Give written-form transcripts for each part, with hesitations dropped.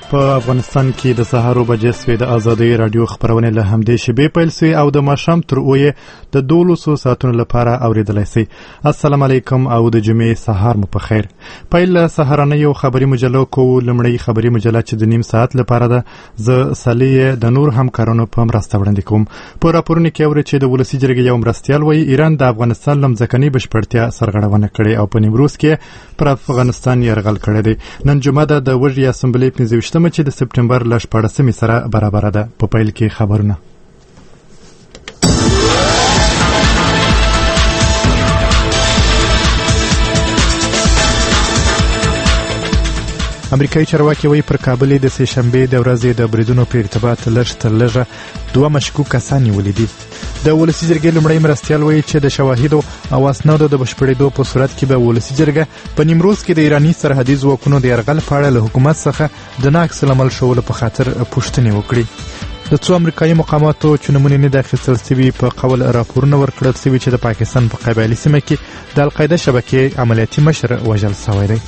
په افغانستان کې د سهار بجې سوې د ازادۍ رادیو خبرونه له همدې شیبې پیل سوې او د ماښام تر اویه د 12 ساعتونو لپاره اوریدلای شئ. السلام علیکم او د جمعې سهار مو په خیر. پیل سهارنه یو خبري مجله کوو. لمړی خبري مجله چې د نیم ساعت لپاره ده ز صلیه د نور همکارانو په مرسته وړاندې کوم. په راپورونه کې اوري چې د ولسی جرګې یو مرستيال وایي ایران د افغانستان لمځکني بشپړتیا سرغړونه کړې او په نیمروز کې پر افغانستان یرغل کړی دی. نن جمعه ده د وژي اسمبلی 15 چې د سپټمبر ل 14 سره برابر ده. په پیل کې خبرونه. امریکایي چارواکي وایي پر کابل د سه شنبه د ورځې د بریدونو په ارتباط لږه دوه مشکوک کسان نیولي دي. د ولسی جرګې لومړی مرستيال وایي چې د شواهدو او اسنادو د بشپړېدو په صورت کې به ولسی جرګه په نیمروز کې د ایرانی سرحدي ځواکونو د یرغل په اړه له حکومت څخه د ناقص العمل شولو په خاطر پوښتنې وکړي. د څو امریکایي مقاماتو چې نمونې نه داخل سوي په قول راپورونه ورکړل سوي چې د پاکستان په قبایلي سیمه کې د القاعده شبکې عملیاتي مشر وژل شوی دی.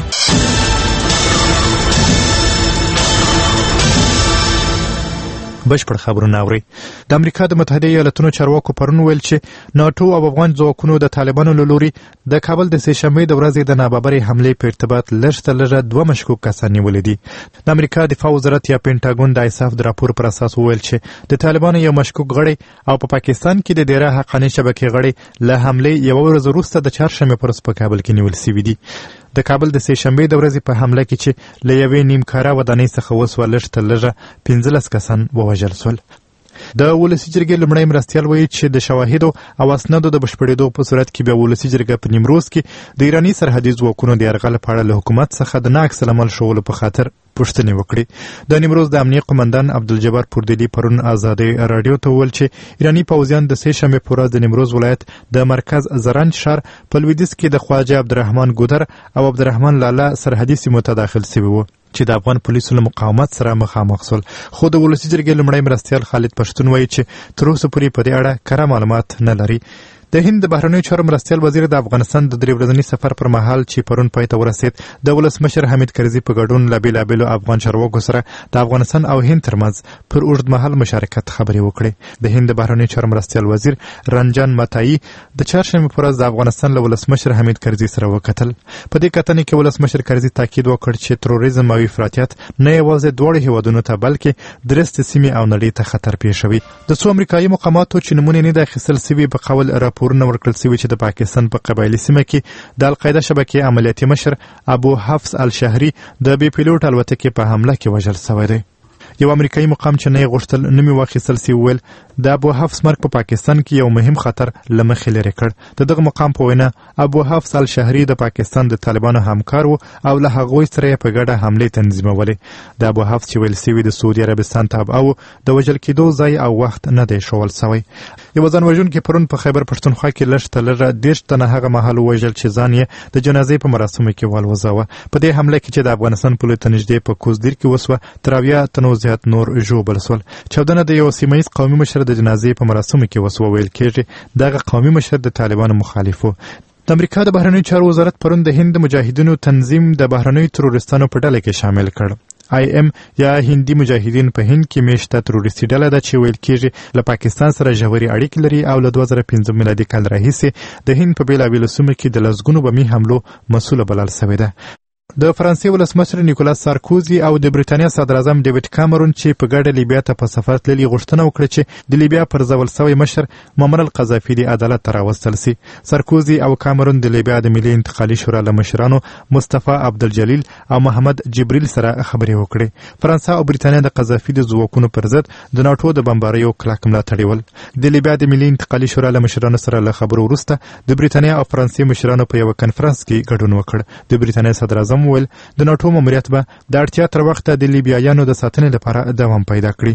بشپړ خبرونه اوري. د امریکا د متحده ایالاتونو چارواکو پرون ویل چې ناتو او افغان ځواکونو د طالبانو له لوري د کابل د سه شنبه د ورځې د ناببرې حمله په ارتباط لږه دوه مشکوک کسان نیولې دي. د امریکا دفاع وزارت یا پینټاګون د ایساف د راپور پر اساس ویل چې د طالبانو یو مشکوک غړی او په پاکستان کې د ډیره حقاني شبکې غړی له حمله یو ورځ وروسته د چهارشنبه پر ورځ په کابل کې نیول شوی دی. د کابل د سه شنبه د ورځې په حمله کې چې له یوې نیمکاره ودانۍ څخه وسوه لږه 15 کسان ووژل شول. د ولسی جرګې لومړی مرستيال وایي چې د شواهدو او اسنادو د بشپړېدو په صورت کې به ولسی جرګه په نیمروز کې د ایرانی سرحدي ځواکونو د یرغل په اړه له حکومت څخه د ناقص العمل شولو په خاطر پوښتنې وکړي. د نیمروز د امنیه قومندان عبدالجبار پوردلی پرون آزادۍ رادیو ته وویل چې ایرانی پوځیان د سه شنبه په ورځ د نیمروز ولایت د مرکز زرنج شهر په لویدیځ کې د خواجه عبدالرحمن ګودر او عبدالرحمن لالا سرحدي سیمو ته داخل شوي وو چې د افغان پولیسو له مقاومت سره مخامخ شول. خو د ولسی جرګې لومړی مرستيال خالد پښتون وایي چې تر اوسه پورې په دې اړه کره معلومات نه لري. د هند د بهرنیو چارو مرستيال وزیر د افغانستان د 3 ورځني سفر پر مهال چې پرون پای ته ورسید د ولسمشر حمید کرزي په ګډون له بیلابیلو افغان چارواکو سره د افغانستان او هند ترمنځ پر اوږد مهال مشارکت خبرې وکړې. د هند د بهرنیو چارو مرستيال وزیر رنجان متایی د چهارشنبه په ورځ د افغانستان له ولسمشر حمید کرزي سره وکتل. په دې کتنې کې ولسمشر کرزي تاکید وکړ چې تروریزم او افراطیت نه یوازې دوه هیوادونو ته بلکې درسته سیمې او نړۍ ته خطر پیښوي. د څو امریکایي مقاماتو چې نمونې نه داخل سوي په قول راپورونه ورکړل شوي چې د پاکستان په قبایلي سیمه کې د القاعده شبکې عملیاتي مشر ابو حفص الشهري د بي پیلوټ الوتکې په حمله کې وژل شوی دی. یو امریکایي مقام چې نه غوښتل نومي واخیستل سی ویل د ابو حفص مرګ په پاکستان کې یو مهم خطر لمخې لري کړ. دغه مقام په وینا ابو حفص الشهري د پاکستان د طالبانو همکار وو او له هغوی سره په ګډه حمله تنظیمولې. د ابو حفص چې ویل سوي د سعودي عربستان ته او د وژل کېدو ځای او وخت نه دی شول شوی. یو ځان وژونکي پرون په خیبر پښتونخوا کې لږه 10 تنه هغه مهال وژل چې ځان یې د جنازې په مراسمو کې والوځاوه. په دې حمله کې چې د افغانستان پولیسو ته نږدې په کوزدیر کې وسوه تراویا تنو زیات نور ژوبل شول. چاودنه د یو سیمایي قومي مشر د جنازې په مراسمو کې وسوه. ویل کېږي دغه قومي مشر د طالبانو مخالف و. د امریکا د بهرنیو چارو وزارت پرون د هند مجاهدینو تنظیم د بهرنیو تروریستانو په ډله کې شامل کړ. IM یا هندي مجاهدین په هند کې میشته تروریستي ډله ده چې ویل کېږي له پاکستان سره ژورې اړیکې لري او له 2015 میلادي کال راهیسې د هند په بیلابیلو سیمو کې د لسګونو بمي حملو مسؤله بلل شوې ده. د فرانسې ولسمشر نیکولاس سارکوزي او د بریټانیا صدر اعظم ډیوډ کامرون چې په ګډه لیبیا ته په سفر تللي غوښتنه وکړه چې د لیبیا پر ځول شوی مشر معمر القذافي د عدالت ته راوستل شي. سارکوزي او کامرون د لیبیا د ملي انتقالي شورا له مشرانو مصطفی عبدالجلیل او محمد جبریل سره خبرې وکړې. فرانسه او بریټانیا د قذافي د ځواکونو پر ضد د ناټو د بمباریو کلک ملاتړي ول. د لیبیا د ملي انتقالي شورا له مشرانو سره له خبرو وروسته د بریټانیا او فرانسې مشرانو په یو کنفرانس کې ګډون وکړ. د بریټانیا صدر اعظم ویل د ناټو ماموریت به د اړتیا تر وخته د لیبیایانو د ساتنې لپاره دوام پیدا کړي.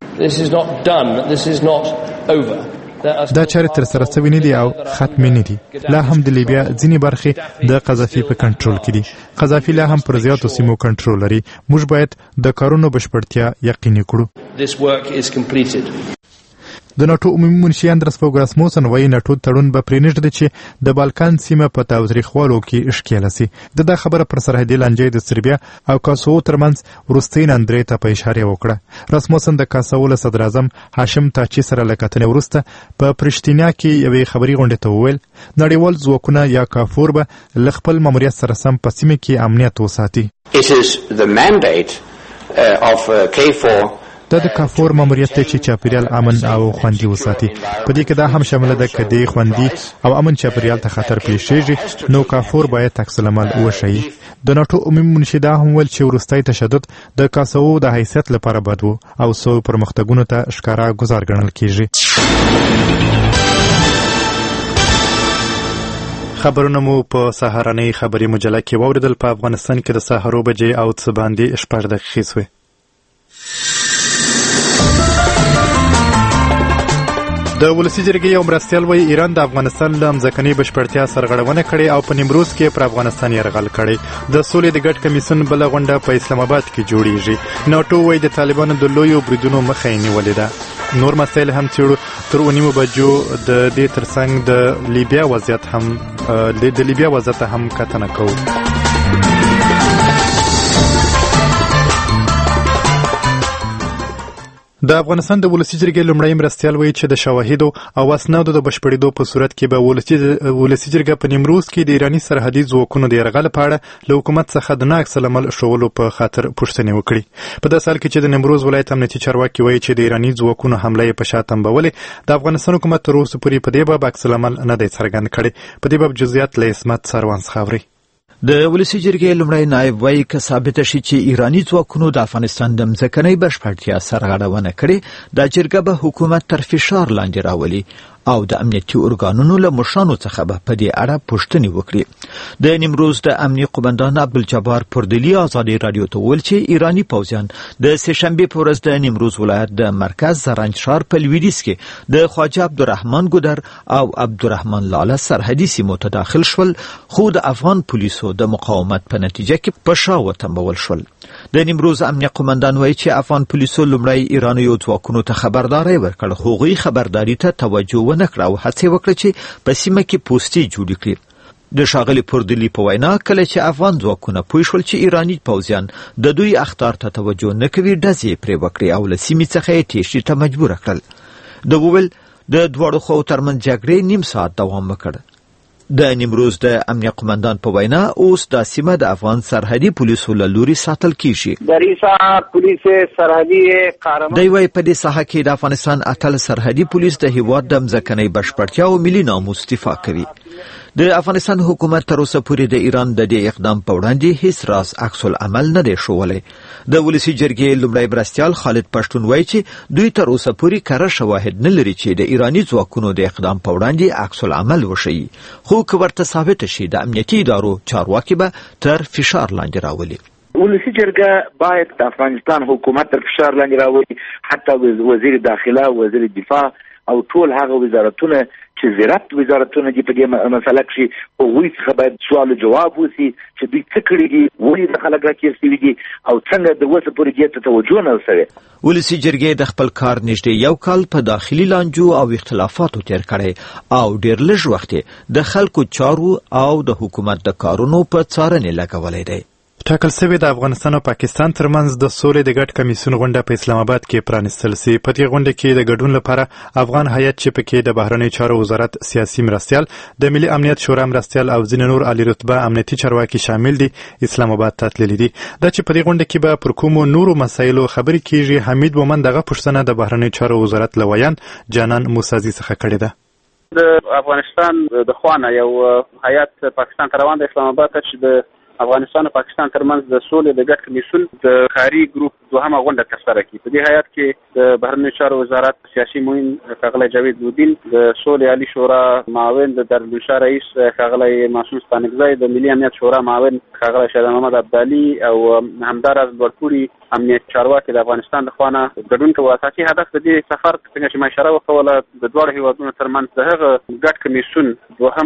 دا چارې تر سره شوي نه دي او ختمې نه دي. لا هم د لیبیا ځینې برخې د قذافي په کنټرول کې دي. قذافي لا هم پر زیاتو سیمو کنټرول لري. موږ باید د کارونو بشپړتیا یقیني کړو. د ناټو عمومي منشي اندرس فوګ راسموسن وایي ناټو تړون به پرېنږدي چې د بالکان سیمه په تاوتریخوالو کې ښکېله سي. دا خبره پر سرحدي لانجې د سربیا او کاسوو ترمنځ وروستۍ نندرې ته په اشاره وکړه. راسموسن د کاسوو له صدر اعظم هاشم تاچي سره له کتنې وروسته په پرشتینا کې یوې خبري غونډې ته وویل نړیوال ځواکونه یا کافور به له خپل ماموریت سره سم په سیمه کې امنیت وساتي. It is the mandate of KFOR دا د کافور ماموریت دی چې چاپیریال امن او خوندي وساتي. په دې کې دا هم شامل ده چې د خوندي او امن چاپیریال ته خطر پیښیږي نو کافور باید عکس العمل وښيي. د ناټو عمومي منشي دا هم ویل چې وروستی تشدد د کاسوو د حیثیت لپاره بد و او سو پرمختګونو ته ښکارا ګزار ګڼل کیږي. خبرونه مو په سهارنۍ خبري مجله کې واوریدل. په افغانستان کې د سهارو بجې او څه باندې 6 دقیقې سوې. د ولسي جرګې یو مرستیال وایي ایران د افغانستان له مځکنۍ بشپړتیا سرغړونه کړې او په نیمروز کې پر افغانستان یرغل کړی. د سولې د ګډ کمیسیون بله غونډه په اسلام آباد کې جوړیږي. ناټو وایي د طالبانو د لویو بریدونو مخه یې نیولې ده. نور مسایل هم څېړو. تر 9 بجو د دې ترڅنګ د لیبیا وضعیت هم کتنه کوو. د افغانستان د ولسي جرګې لومړی مرستیال وایي چې د شواهدو او اسنادو د بشپړېدو په صورت کې به ولسي جرګه په نیمروز کې د ایراني سرحدي ځواکونو د یرغل په اړه له حکومت څخه د نه عکس العمل ښودلو په خاطر پوښتنې وکړي. په داسې حال کې چې د نیمروز ولایت امنیتي چارواکي وایي چې د ایراني ځواکونو حمله یې په شا تنبولې. د افغانستان حکومت تر اوسه پورې په دې باب عکس العمل نه دی څرګند کړی. په دې باب جزئیات له عصمت سروان څخه اورئ. د ولسي جرګې لومړی نائب وایي که ثابته شي چې ایراني ځواکونو د افغانستان د مځکنۍ بشپړتیا سرغړونه کړې دا جرګه به حکومت تر فشار لاندې راولي او د امنیتي ارګانونو له مشرانو څخه به په دې اړه پوښتنې وکړي. د نیمروز د امنیه قومندان عبدالجبار پردلی ازادي رادیو ته وویل چې ایراني پوځیان د سهشنبې په ورځ د نیمروز ولایت د مرکز زرنج ښار په لویدیځ کې د خواجه عبدالرحمن ګودر او عبدالرحمن لاله سرحدي سیمو ته داخل شول خو د افغان پولیسو د مقاومت په نتیجه کې په شا وتمبول شول. د نیمروز امنیه قومندان وایي چې افغان پولیسو لومړی ایرانیو ځواکونو ته خبرداری ورکړ خو هغوی خبرداري ته توجه نکړه او هڅه وکړه چې په سیمه کې پوستې جوړې کړي. د ښاغلي پردلی په وینا کله چې افغان ځواکونه پوه شول چې ایراني پوځیان د دوی اخطار ته توجه نه کوي ډزې پرې وکړې او له سیمې څخه یې تېښتې ته مجبوره کړل. د وویل د دواړو خواو ترمنځ جګړې نیم ساعت دوام وکړ. د نیمروز د امنیه قومندان په وینا اوس دا سیمه د افغان سرحدي پولیسو له لوري ساتل کیږي. دوی وایي په دې ساحه کې د افغانستان اتل سرحدي پولیس د هیواد د مځکنۍ بشپړتیا او ملي ناموس دفاع کوي. د افغانستان حکومت تر اوسه پورې د ایران د دې اقدام په وړاندې هیڅ راز عکس العمل نه دی ښوولی. د ولسي جرګې لومړی مرستیال خالد پښتون وایي چې دوی تر اوسه پورې کره شواهد نه لري چې د ایراني ځواکونو د اقدام په وړاندې عکس العمل وښيي خو که ورته ثابته شي د امنیتي ادارو چارواکي به تر فشار لاندې راولي. ولسي جرګه باید د افغانستان حکومت تر فشار لاندې راولي، حتی وزیر داخله، وزیر دفاع او ټول هغه وزارتونه چې زراعت وزارتونه دي په دې مسله کې هغوی څخه باید سوال او جواب وشي چې دوی څه کړي دي، ولې د خلک راکېر شوي دي او څنګه د اوسه پورې دې ته توجه نه شوې. ولسي جرګې د خپل کار نږدې 1 کال په داخلي لانجو او اختلافاتو تیر کړی او ډېر لږ وخت د خلکو چارو او د حکومت د کارونو په څارنې لګولی دی. ټاکل شوې د افغانستان او پاکستان ترمنځ د سولې د ګډ کمیسیون غونډه په اسلام آباد کې پرانیستل سي. په دې غونډه کې د ګډون لپاره افغان هیئت چې پکې د بهرنیو چارو وزارت سیاسي مرستیال، د ملي امنیت شورا مرستیال او ځینې نور عالی رتبه امنیتي چارواکي شامل دي اسلام آباد ته تللي دي. دا چې په دې غونډه کې به پر کومو نورو مسایلو خبرې کیږي، حمید مومند دغه پوښتنه د بهرنیو چارو وزارت له ویان جانان موسازي څخه کړې ده. د افغانستان د خوانه یو هیئت پاکستان ته روان د اسلام آباد ته چې د افغانستان او پاکستان ترمنځ د سولې د ګډ کمیسیون د کاري ګروپ دوهمه غونډه ترسره کړي. په دې هیئت کې د بهرنیو چارو وزارت سیاسي معین ښاغلی جاوید لودین، د سولې عالي شورا معاون د دارالمنشا رئیس ښاغلی معصوم ستانکزی، د ملي امنیت شورا معاون ښاغلی شهید محمد عبدالي او همداراز لوړپوړي امنیت چارواکي د افغانستان د خوانه ګډون کوي. اساسي هدف د دې سفر څنګه چې ما اشاره وکوله د دواړو هیوادونو ترمنځ د هغه ګډ کمیسیون دوهمه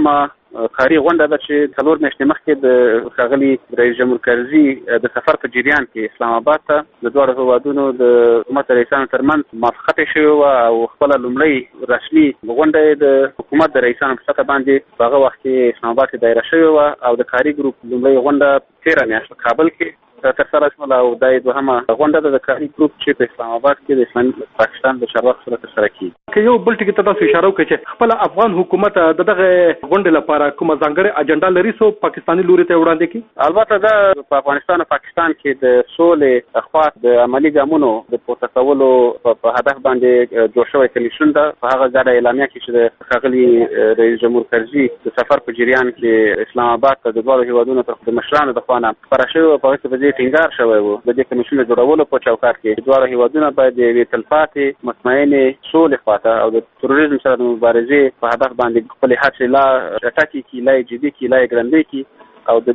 کاري غونډه ده چې 4 میاشتې مخکې د ښاغلي رئیس جمهور کرزي د سفر په جریان کې اسلام آباد ته د دواړو هیوادونو د حکومت رئیسانو ترمنځ موافقه شوې وه او خپله لومړۍ رسمي غونډه د حکومت د رئیسانو په سطحه باندې په هغه وخت کې اسلام آباد کې دایره شوې وه او د کاري ګروپ لومړۍ غونډه 13 میاشت په کابل کې ترسره شوله او دا یې دوهمه غونډه ده د کاري ګروپ چې په اسلام آباد کې د اسلامي پاکستان د چارواکو سره ترسره کیږي. که یو بل ټکي ته تاسو اشاره وکړئ چې خپل افغان حکومت د دغه غونډې لپاره کومه ځانګړې اجنډا لري سو پاکستاني لوري ته وړاندې کړي؟ البته دا په افغانستان او پاکستان کې د سولې اخوات د عملی ګامونو د پورته کولو په هدف باندې جوړ شوی کمیسیون ده. په هغه ګډه اعلامیه کې چې د ښاغلي رئیس جمهور کرزي د سفر په جریان کې اسلام آباد ته د دواړو هیوادونو د مشرانو د خوا نه خپاره شوې وه، په هغې کې په دې ټینګار شوی و د دې کمیسیون د جوړولو په چوکاټ کې دواړه هیوادونه باید د یوې تلپاتې مطمئنې سولې خواته او د تروریزم سره د مبارزې په هدف باندې خپلې هڅې لا چټکې کړي، لا یې جدي کړي، لا یې ګړندۍ کړي او د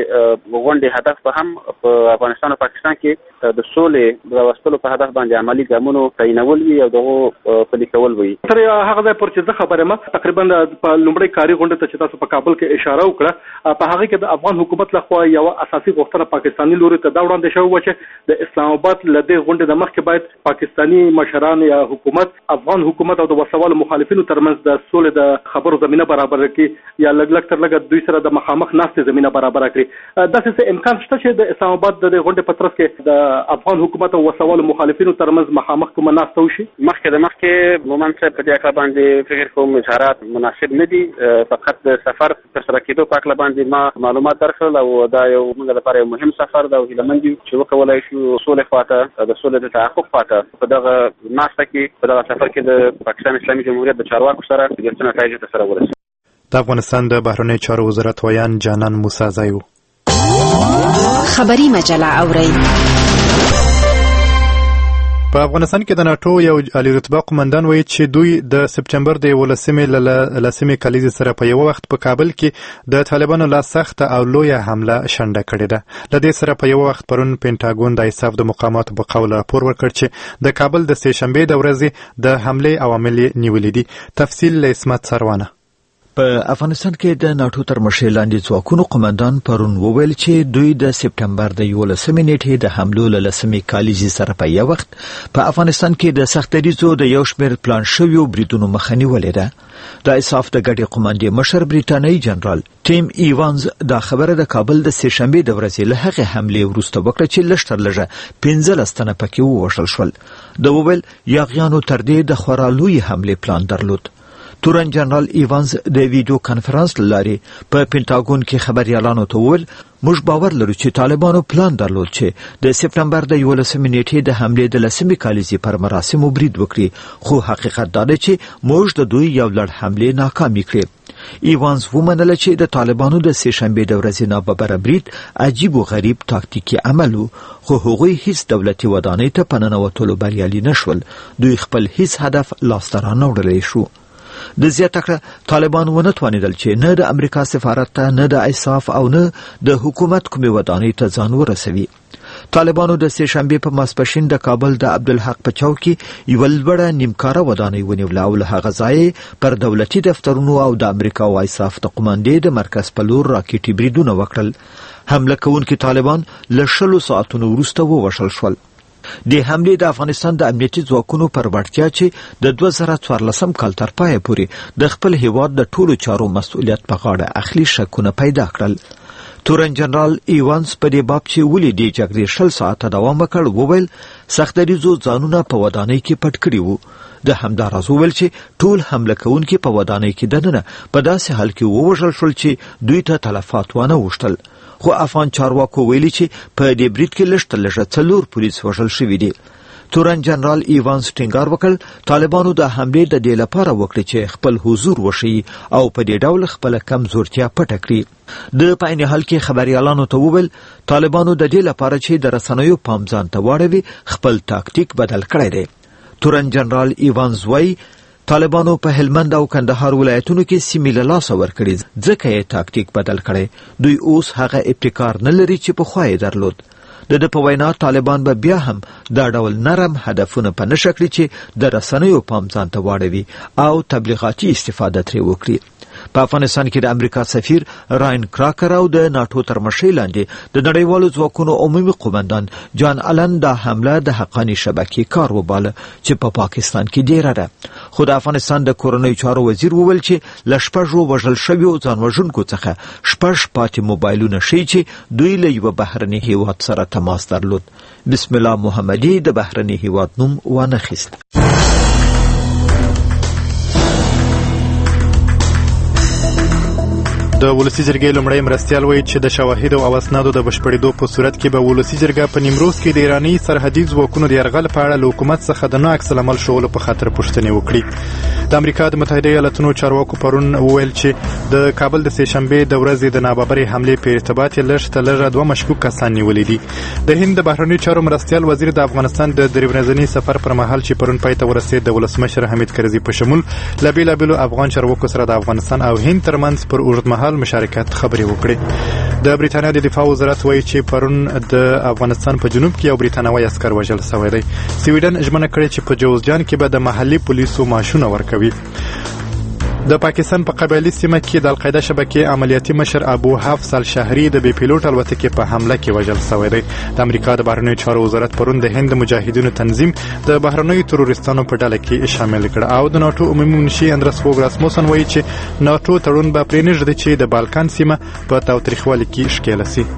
دې غونډې هدف به هم په افغانستان او پاکستان کې د سولې د راوستلو په هدف باندې عملي ګامونو تعینول وي او دغه پلي کول وي. تر هغه ځای پر چې زه خبره یم تقریبا په لومړۍ کاري غونډه ته چې تاسو په کابل کې اشاره وکړه په هغه کې د افغان حکومت لخوا یو اساسي غوښتنه پاکستاني لوري ته دا وړاندې شوې وه چې د اسلام آباد له دې غونډې د مخکې باید پاکستاني مشران یا حکومت افغان حکومت او د وسوالو مخالفینو ترمنځ د سولې د خبرو زمینه برابر کړي یا لږ تر لږه دوی سره د مخامخ ناستې زمینه برابر کړي. داسې څه امکان شته چې د اسلام آباد د غونډې په ترڅ کې د افغان حکومت او وسوالو مخالفینو ترمنځ مخامخ کومه ناسته وشي؟ مخکې مومن صاحب په دې اړه باندې فکر کوم اظهارات مناسب نه دي. فقط د سفر ترسره کېدو په اړه باندې ما معلومات درکړل او دا یو موږ لپاره یو مهم سفر ده او هیله مند یو چې وکولای شو سولې خواته د سولې د تحقق خواته په دغه ناسته کې په دغه سفر کې د پاکستان اسلامي جمهوریت د چارواکو سره د نتایجو ته سره ورسېږي. د افغانستان د بهرنیو چارو وزارت ویان جانان موسازی و. خبری مجله اورئ. په افغانستان کې د ناتو یو عالی رتبه قومندان وایي چې دوی د سپټمبر د 11 کلیزې سره په یو وخت په کابل کې د طالبانو لا سخت او لویه حمله شنډه کړې ده. له دې سره په یو وخت پرون پینټاګون د ایساف د مقاماتو په قول راپور ورکړ چې د کابل د سې شنبې د ورځې د حملې عوامل نیولې دي. تفصیل له اسمت سروانه. په افغانستان کې د ناتو تر مشرۍ لاندې ځواکونو قومندان پرون وویل چې دوی د سپټمبر د 11 نیټې د حملو له 10 کلیزې سره په یو وخت په افغانستان کې د سخت دریځو د یو شمېر پلان شویو بریدونو مخه نیولې ده. د ایساف د ګډې قوماندې مشر بریټانیایی جنرال ټیم ایوانز دا خبره د کابل د سې شنبې د ورځې له هغې حملې وروسته وکړه چې لږ تر لږه 15 تنه پکې ووژل شول. د وویل یاغیانو تر دې د خورا لوی حملې پلان درلود. تورن جنرال ایوانز د ویډیو کانفرنس لارې په پینټاګون کې خبريالانو ته وویل موږ باور لرو چې طالبانو پلان درلود چې د سپټمبر د 11 نیټې د حملې د 10 کلیزې پر مراسمو برید وکړي، خو حقیقت دا دی چې موږ د دوی یو لړ حملې ناکامې کړې. ایوانز ومنله چې د طالبانو د سې شنبې د ورځې ناببره برید عجیب او غریب تاکتیکي عمل و، خو هغوی هیڅ دولتي ودانۍ ته په ننوتلو بریالي نشول. دوی خپل هیڅ هدف لاسته رانه شو. د زیاته کړه طالبان ونه توانیدل چې نه د امریکا سفارت ته نه د ایساف او نه د حکومت کومې ودانۍ ته ځان ورسوي. طالبانو د سې شنبې په ماسپښین د کابل د عبدالحق په چوک کې یوه لوړه نیمکاره ودانۍ ونیوله او له هغه ځایه پر دولتي دفترونو او د امریکا او ایساف د قوماندې د مرکز په لور راکټي بریدونه وکړل. حمله کوونکي طالبان له 20 ساعتونو وروسته ووژل شول. د حملې د افغانستان د امنیتي ځواکونو پر وړتیا چې د 2014 کال تر پایه پورې د خپل هیواد د ټولو چارو مسؤلیت په غاړه اخلي شکونه پیدا کړل. تورن جنرال ایوانز په دې باب چې ولې د جګړې 20 ساعته دوام وکړ وویل سخت دریځو ځانونه په ودانۍ کې پټ کړي وو. د همداراز وویل چې ټول حمله کوونکي په ودانۍ کې دننه په داسې حال کې ووژل شول چې دوی ته تلفات ونه وشتل. خو افغان چارواکو ویلي چې په دې برید کې لږ تر لږه 4 پولیس وژل شوي دي. تورن جنرال ایوانز ټینګار وکړ طالبانو د حملې د دې لپاره وکړي چې خپل حضور وشي او په دې ډول خپل کمزورتیا پټه کړي. د په عین حال کې خبريالانو ته وویل طالبانو د دې لپاره چې د رسنیو پام ځان ته واړوي خپل تاکتیک بدل کړی دی. تورن جنرال ایوانز وایي طالبانو په هلمند او کندهار ولایتونو کې سیمې له لاسه ورکړي ځکه یې تاکتیک بدل کړی. دوی اوس هغه ابتکار نه لري چې پخوا یې درلود. د په وینا طالبان به بیا هم دا ډول نرم هدفونه په نشه کړي چې د رسنیو پام ځان ته واړوي او تبلیغاتي استفاده ترې وکړي. په افغانستان کې د امریکا سفیر راین کراکر او د ناتو تر مشرۍ لاندې د نړیوالو ځواکونو عمومي قومندان جان آلن دا حمله د حقاني شبکې کار وباله چې په پاکستان کې ډیره ده. خو د افغانستان د کورنیو چارو وزیر وویل چې له 6 وژل شویو ځانوژونکو څخه 6 پاتې موبایلونه ښیي چې دوی له یوه بهرني هیواد سره تماس درلود. بسم الله محمدي د بهرني هیواد نوم وانخیست. د ولسی جرګې لومړی مرستیال وایي چې د شواهدو او اسنادو د بشپړېدو په صورت کې به ولسی جرګه په نیمروز کې د ایراني سرحدي ځواکونو د یرغل په اړه له حکومت څخه د نه عکس العمل ښوولو په خاطر پوښتنې وکړي. د امریکا د متحده ایالاتونو چارواکو پرون وویل چې د کابل د سهشنبې د ورځې د ناببرې حملې په ارتباط یې لږ تر لږه 2 مشکوک کسان نیولي دي. د هند د بهرنیو چارو مرستیال وزیر د افغانستان د 3 ورځني سفر پر مهال چې پرون پای ته ورسېد د ولسمشر حمید کرزي په شمول له بېلابېلو افغان چارواکو سره د افغانستان او هند ترمنځ پر اوږدمهال مشارکت خبرې وکړې. د بریتانیا د دفاع وزارت وایي چې پرون د افغانستان په جنوب کې یو بریتانوي عسکر وژل شوی دی. سویډن ژمنه کړې چې په جوزجان کې به د محلي پولیسو معاشونه ورکوي. د پاکستان په قبایلي سیمه کې د القاعده شبکې عملیاتي مشر ابو حفص الشهري د بې پیلوټ الوتکې په حمله کې وژل شوی دی. د امریکا د بهرنیو چارو وزارت پرون د هند مجاهدینو تنظیم د بهرنیو تروریستانو په ډله کې شامل کړ او د ناتو عمومي منشي اندرس فوګ راسموسن وایي چې ناتو تړون به پرېنږدي چې د بالکان سیمه په تاوتریخوالي کې ښکېله سي.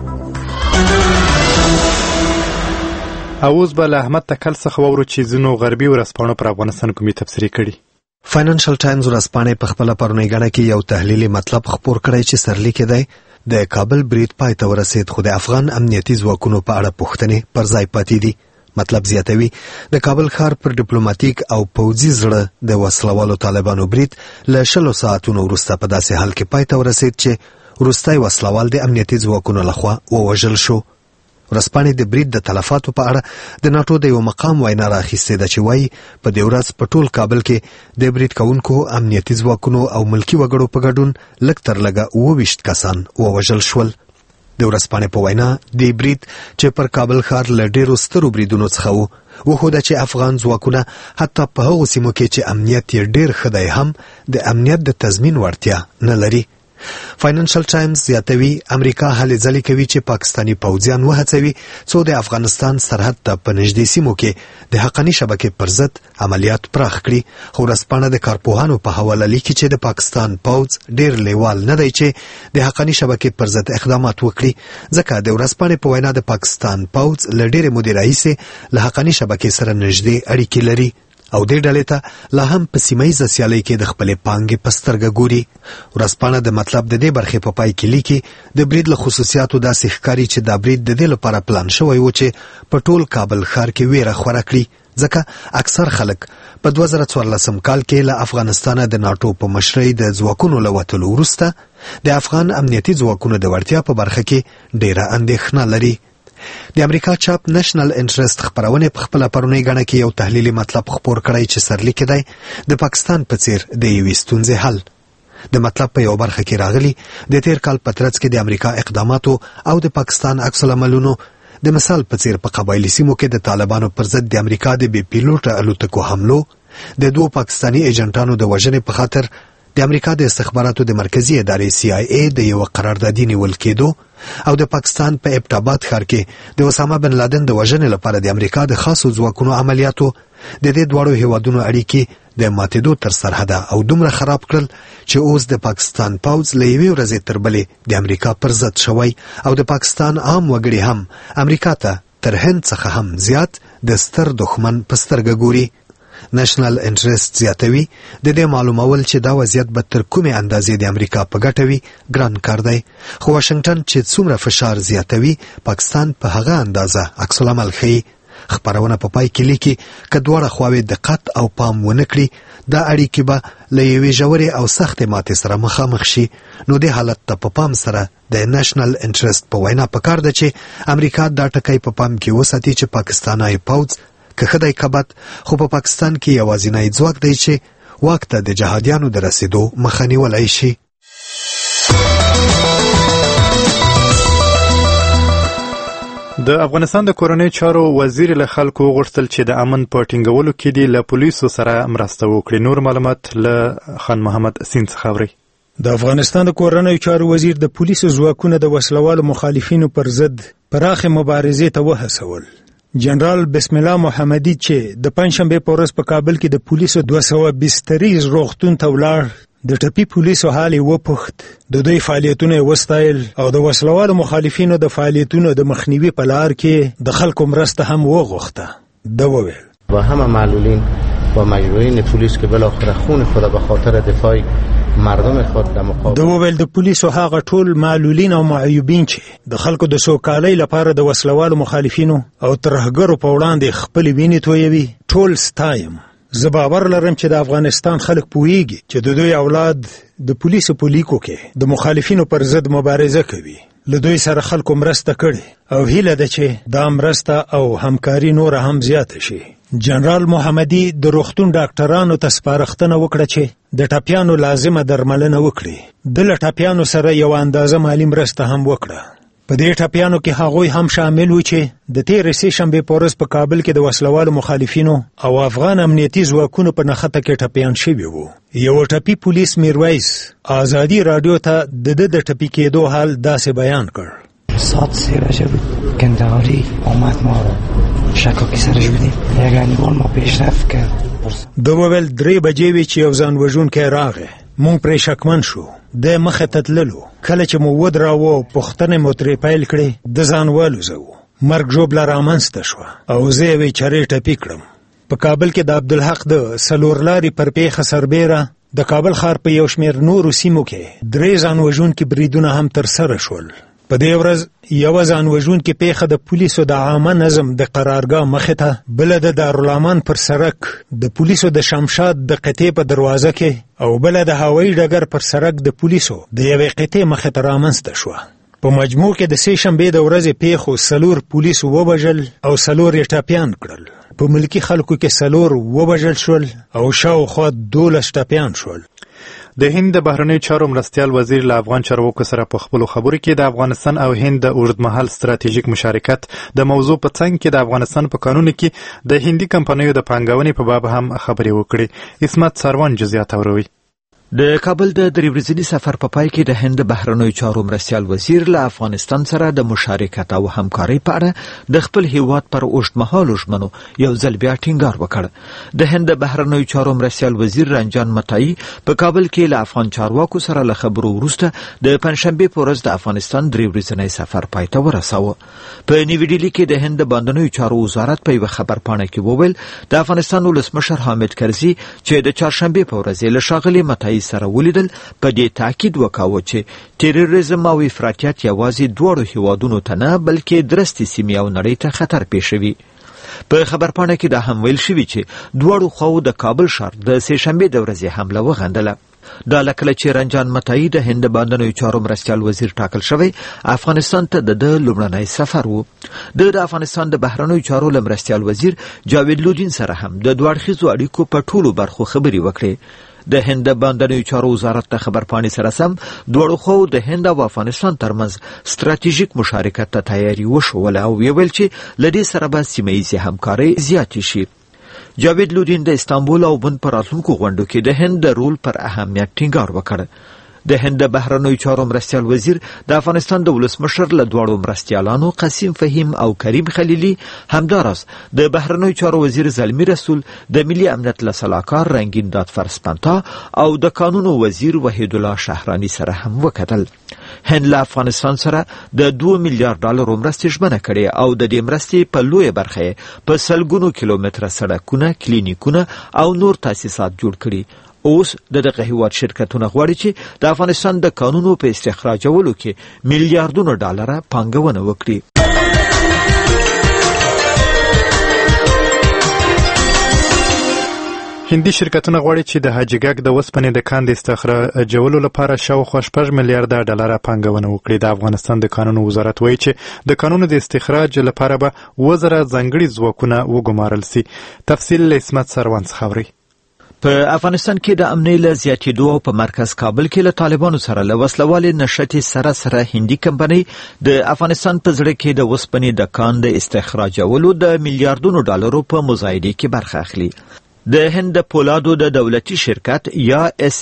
اوس به له احمد تکل څخه واورو چې ځینو غربي ورځپاڼو پر افغانستان کومې تبصرې کړي. فاینانشل ټایمز ورځپاڼې په خپله پرونۍ ګڼه کې یو تحلیلي مطلب خپور کړی چې سرلیکې دی د کابل برید پای ته ورسید خو د افغان امنیتي ځواکونو په اړه پوښتنې پر ځای پاتې دي. مطلب زیاتوي د کابل ښار پر ډیپلوماټیک او پوځي زړه د وسلوالو طالبانو برید له 20 ساعتونو وروسته په داسې حال کې پای ته ورسید چې وروستی وسلوال د امنیتي ځواکونو لخوا ووژل شو. ورځپاڼې د برید د تلفاتو په اړه د ناتو د یو مقام وینا راخیستې ده چې وایي په دې ورځ په ټول کابل کې د برید کوونکو امنیتي ځواکونو او ملکي وګړو په ګډون لږ تر لږه 22 کسان ووژل شول. د ورځپاڼې په وینا د برید چې پر کابل ښار له ډېرو سترو بریدونو څخه وښوده چې افغان ځواکونه حتی په هغو سیمو کې چې امنیت یې ډېر ښه دی هم د امنیت د تضمین وړتیا نه لري. فاینانشل ټایمز زیاتوي امریکا هلې ځلې کوي چې پاکستاني پوځیان وهڅوي څو د افغانستان سرحد ته په نږدې سیمو کې د حقاني شبکې پر ضد عملیات پراخ کړي. خو ورځپاڼه د کارپوهانو په حواله لیکي چې د پاکستان پوځ ډېر لیوال نه دی چې د حقاني شبکې پر ضد اقدامات وکړي ځکه د ورځپاڼې په وینا د پاکستان پوځ له ډېرې مودې راهیسې له حقاني شبکې سره نږدې اړیکې لري او دې ډلې ته لا هم په سیمهیزه سیالۍ کې د خپلې پانګې په سترګه ګوري. ورځپاڼه د مطلب د دې برخې په پای کې لیکي د برید له خصوصیاتو داسې ښکاري چې دا برید د دې لپاره پلان شوی و چې په ټول کابل ښار کې ویره خوره کړي ځکه اکثر خلک په 2014 کال کې له افغانستانه د ناتو په مشرۍ د ځواکونو له وتلو وروسته د افغان امنیتي ځواکونو د وړتیا په برخه کې ډېره اندېښنه لري. د امریکا چاپ نېشنل انټرست خبرونه په خپل پرونی غاڼه کې یو تحلیلي مطلب خپور کړی چې سرلیک دی د پاکستان په څیر د یوې ستونزې حل. د مطلب په یو برخه کې راغلی د تیر کال په ترڅ کې د امریکا اقداماتو او د پاکستان عکس العملونو د مثال په څیر په قبایلي سیمو کې د طالبانو پر ضد د امریکا د بې پیلوټه الوتکو حملو د 2 پاکستاني ایجنټانو د وژنې په خاطر د امریکا د استخباراتو د مرکزی ادارې CIA د یو قراردادي نیول کېدو او د پاکستان په ابټاباد ښار کې د اسامه بن لادن د وژنې لپاره د امریکا د خاصو ځواکونو عملیاتو د دې دواړو هیوادونو اړیکې د ماتېدو تر سرحده او دومره خراب کړل چې اوس د پاکستان پوځ له یوې ورځې تر بلې د امریکا پر ضد شوی او د پاکستان عام وګړي هم امریکا ته تر هند څخه هم زیات د ستر دښمن په سترګه ګوري. نېشنل انټرست زیاتوي د دې معلومول چې دا وضعیت به تر کومې اندازې د امریکا په ګټه وي ګران کار دی خو واشنگټن چې څومره فشار زیاتوي پاکستان په هغه اندازه عکس العمل ښیي. خبرونه په پای کې لیکي که دواړه خواوې دقت او پام ونه کړي دا اړیکې به له یوې ژورې او سختې ماتې سره مخامخ شي. نو دې حالت ته په پام سره د نېشنل انټرست په وینا پکار ده چې امریکا دا ټکی په پام کې وساتي چې پاکستاني پوځ که خدای کبد خو په پاکستان کې یوازینی ځواک دی چې واک ته د جهادیانو د رسیدو مخه نیولی شي. د افغانستان د کورنۍ چارو وزیر له خلکو غوښتل چې د امن په ټینګولو کې د پولیسو سره مرسته وکړي. نور معلومات له خان محمد سین څخه اوري. د افغانستان د کورنیو چارو وزیر د پولیسو ځواکونو د وسلوالو مخالفینو پر ضد پراخه مبارزې ته وهڅول. جنرال بسم الله محمدي چې د پنځشنبه په ورځ په کابل کې د پولیسو 200 بستریز روغتون ته ولاړ، د ټپي پولیسو حال وپوښت، د دوی فعالیتونه وستایل او د وسلوالو مخالفینو د فعالیتونو د مخنیوي په لار کې د خلکو مرسته هم وغوښته. دا وویل و همه معلولین و مجروحین پلیس که بالاخره خون خود به خاطر دفاع مردم خود در مقابل. دا وویل د پولیسو هغه ټول معلولین او معیوبین چې د خلکو د سوکالۍ لپاره د وسلوالو مخالفینو او ترهګرو په وړاندې خپل وینې تویوي، ټول ستایم. زه باور لرم چې د افغانستان خلک پوهیږي چې د دوی اولاد د پولیسو په لیکو کې د مخالفینو پر ضد مبارزه کوي. له دوی سره خلکو مرسته کړي او هیله ده چې دا مرسته او همکاري نور هم زیاته شي. جنرال محمدي د روغتون ډاکټرانو ته سپارښتنه وکړه چې د ټپیانو لازمه درملنه وکړي. د له ټپیانو سره یو اندازه مالی مرسته هم وکړه. په دې ټپیانو کې هغوی هم شامل و چې د تېرې سې شنبې په ورځ په کابل کې د وسلوالو مخالفینو او افغان امنیتي ځواکونو په نښته کې ټپیان شوي وو. یو ټپي پولیس میرویس آزادي رادیو ته د ټپي کېدو حال داسې بیان کړ. ساعت 3 بجه بود گندهاری آمد، ما شکاکی سرش بودیم، یک انیوال ما پیشرفت کرد. دو وویل 3 بجې وې چې یو ځان وژونکی راغی، مونږ پرې شکمن شو، د مخه ته تللو. کله چې مو ودراوه پوښتنې مو ترې پیل کړې، د ځان والوزو، مرګ ژوبله رامنځته شوه او زه یې چرې ټپي کړم. په کابل کې د عبدالحق د څلورلارې پر پیښه سربیره د کابل ښار په یو شمېر نورو سیمو کې 3 ځان وژونکي بریدونه هم ترسره شول. په دې ورځ یوه ځان وژونکې پیښه د پولیسو د عامه نظم د قرارګاه مخې ته، بله د دارالمان پر سړک د پولیسو د شمشاد د قطعې په دروازه کې، او بله د هوایي ډګر پر سړک د پولیسو د یوې قطعې مخې ته رامنځته شوه. په مجموع کې د سې شنبې د ورځې پیښو 4 پولیسو ووژل او 4 یې ټپیان کړل. په ملکي خلکو کې 4 ووژل شول او شاوخوا 12 ټپیان شول. د هند د بهرنیو چارو مرستیال وزیر له افغان چارواکو سره په خپلو خبرو کې د افغانستان او هند د اوږدمهال ستراتیژیک مشارکت د موضوع په څنګ کې د افغانستان په قانون کې د هندي کمپنیو د پانګونې په باب هم خبرې وکړي. عصمت سروان جزئیات اوروي. د کابل د 3 ورځني سفر په پای کې د هند بهرنیو چارو مرستیال وزیر له افغانستان سره د مشارکت او همکارۍ په اړه د خپل هیواد پر اوږدمهالو ژمنو یو ځل بیا ټینګار وکړ. د هند بهرنیو چارو مرستیال وزیر رنجان متایی په کابل کې له افغان چارواکو سره له خبرو وروسته د پنځشنبې په ورځ د افغانستان 3 ورځنی سفر پای ته ورساوه. په نیوي ډیلي کې د هند باندنیو چارو وزارت په یو خبرپاڼه کې وویل د افغانستان ولسمشر حامد کرزي چې د چهارشنبې په ورځ له ښاغلي متایی سره ولیدل، په دې تاکید وکاوه چې تیروریزم او افراطیت یوازې دواړو هیوادونو ته نه بلکې درستې سیمې او نړۍ ته خطر پېښوي. په خبرپاڼه کې دا هم ویل شوي چې دواړو خواو د کابل ښار د سې شنبې د ورځې حمله وغندله. دا لکه چې رنجان متایی د هند باندنیو چارو مرستیال وزیر ټاکل شوی افغانستان ته د لومړنی سفر و. د افغانستان د بهرنیو چارو مرستیال وزیر جاوید لودین سره هم د دوه اړخیزو اړیکو په ټولو برخو خبرې وکړې. د هند باندنیو چارو وزارت د خبرپاڼې سره سم دواړو خواو د هند او افغانستان ترمنځ ستراتیژیک مشارکت ته تیاری وښوله او ویل چې له دې سره به سیمه ییزې همکارۍ زیاتې شي. جاوید لودین د استانبول او بن پر راتلونکو غونډو کې د هند د رول پر اهمیت ټینګار وکړ. د هند بهرنیو چارو مرستیال وزیر د افغانستان د ولسمشر له دواړو مرستیالانو قاسم فهیم او کریم خلیلي، همداراز د بهرنیو چارو وزیر زلمی رسول، د ملي امنیت له سلاکار رنگین دادفر سپنتا او د قانونو وزیر وحید الله شهرانی سره هم وکتل. هند له افغانستان سره د 2 میلیارډ ډالر مرستې ژمنه کړې او د دې مرستې په لویه برخه په سلګونو کیلومتره سړکونه، کلینیکونه او نور تاسیسات جوړ کړي. اوس دغه هیواد شرکتونه غواړي چې د افغانستان د قانونو په استخراجولو کې میلیارډونو ډالر پانګونه وکړي. هندي شرکتونه غواړي چې د حاجیګک د وسپنې د کان د استخراجولو لپاره شاوخوا 6 میلیارډ ډالر پانګونه وکړي. د افغانستان د قانونو وزارت وایي چې د قانونو د استخراج لپاره به 1000 ځانګړي ځواکونه وګمارل سي. تفصیل له عصمت سروان څخه اوري. په افغانستان کې د امنیت له زیاتېدو او په مرکز کابل کې له طالبانو سره له وسلوالې نښتې سره هندي کمپنۍ د افغانستان په زړه کې د وسپنې د کان د استخراجولو د میلیارډونو ډالرو په مزایده کې برخه اخلي. د هند پولادو د دولتي شرکت یا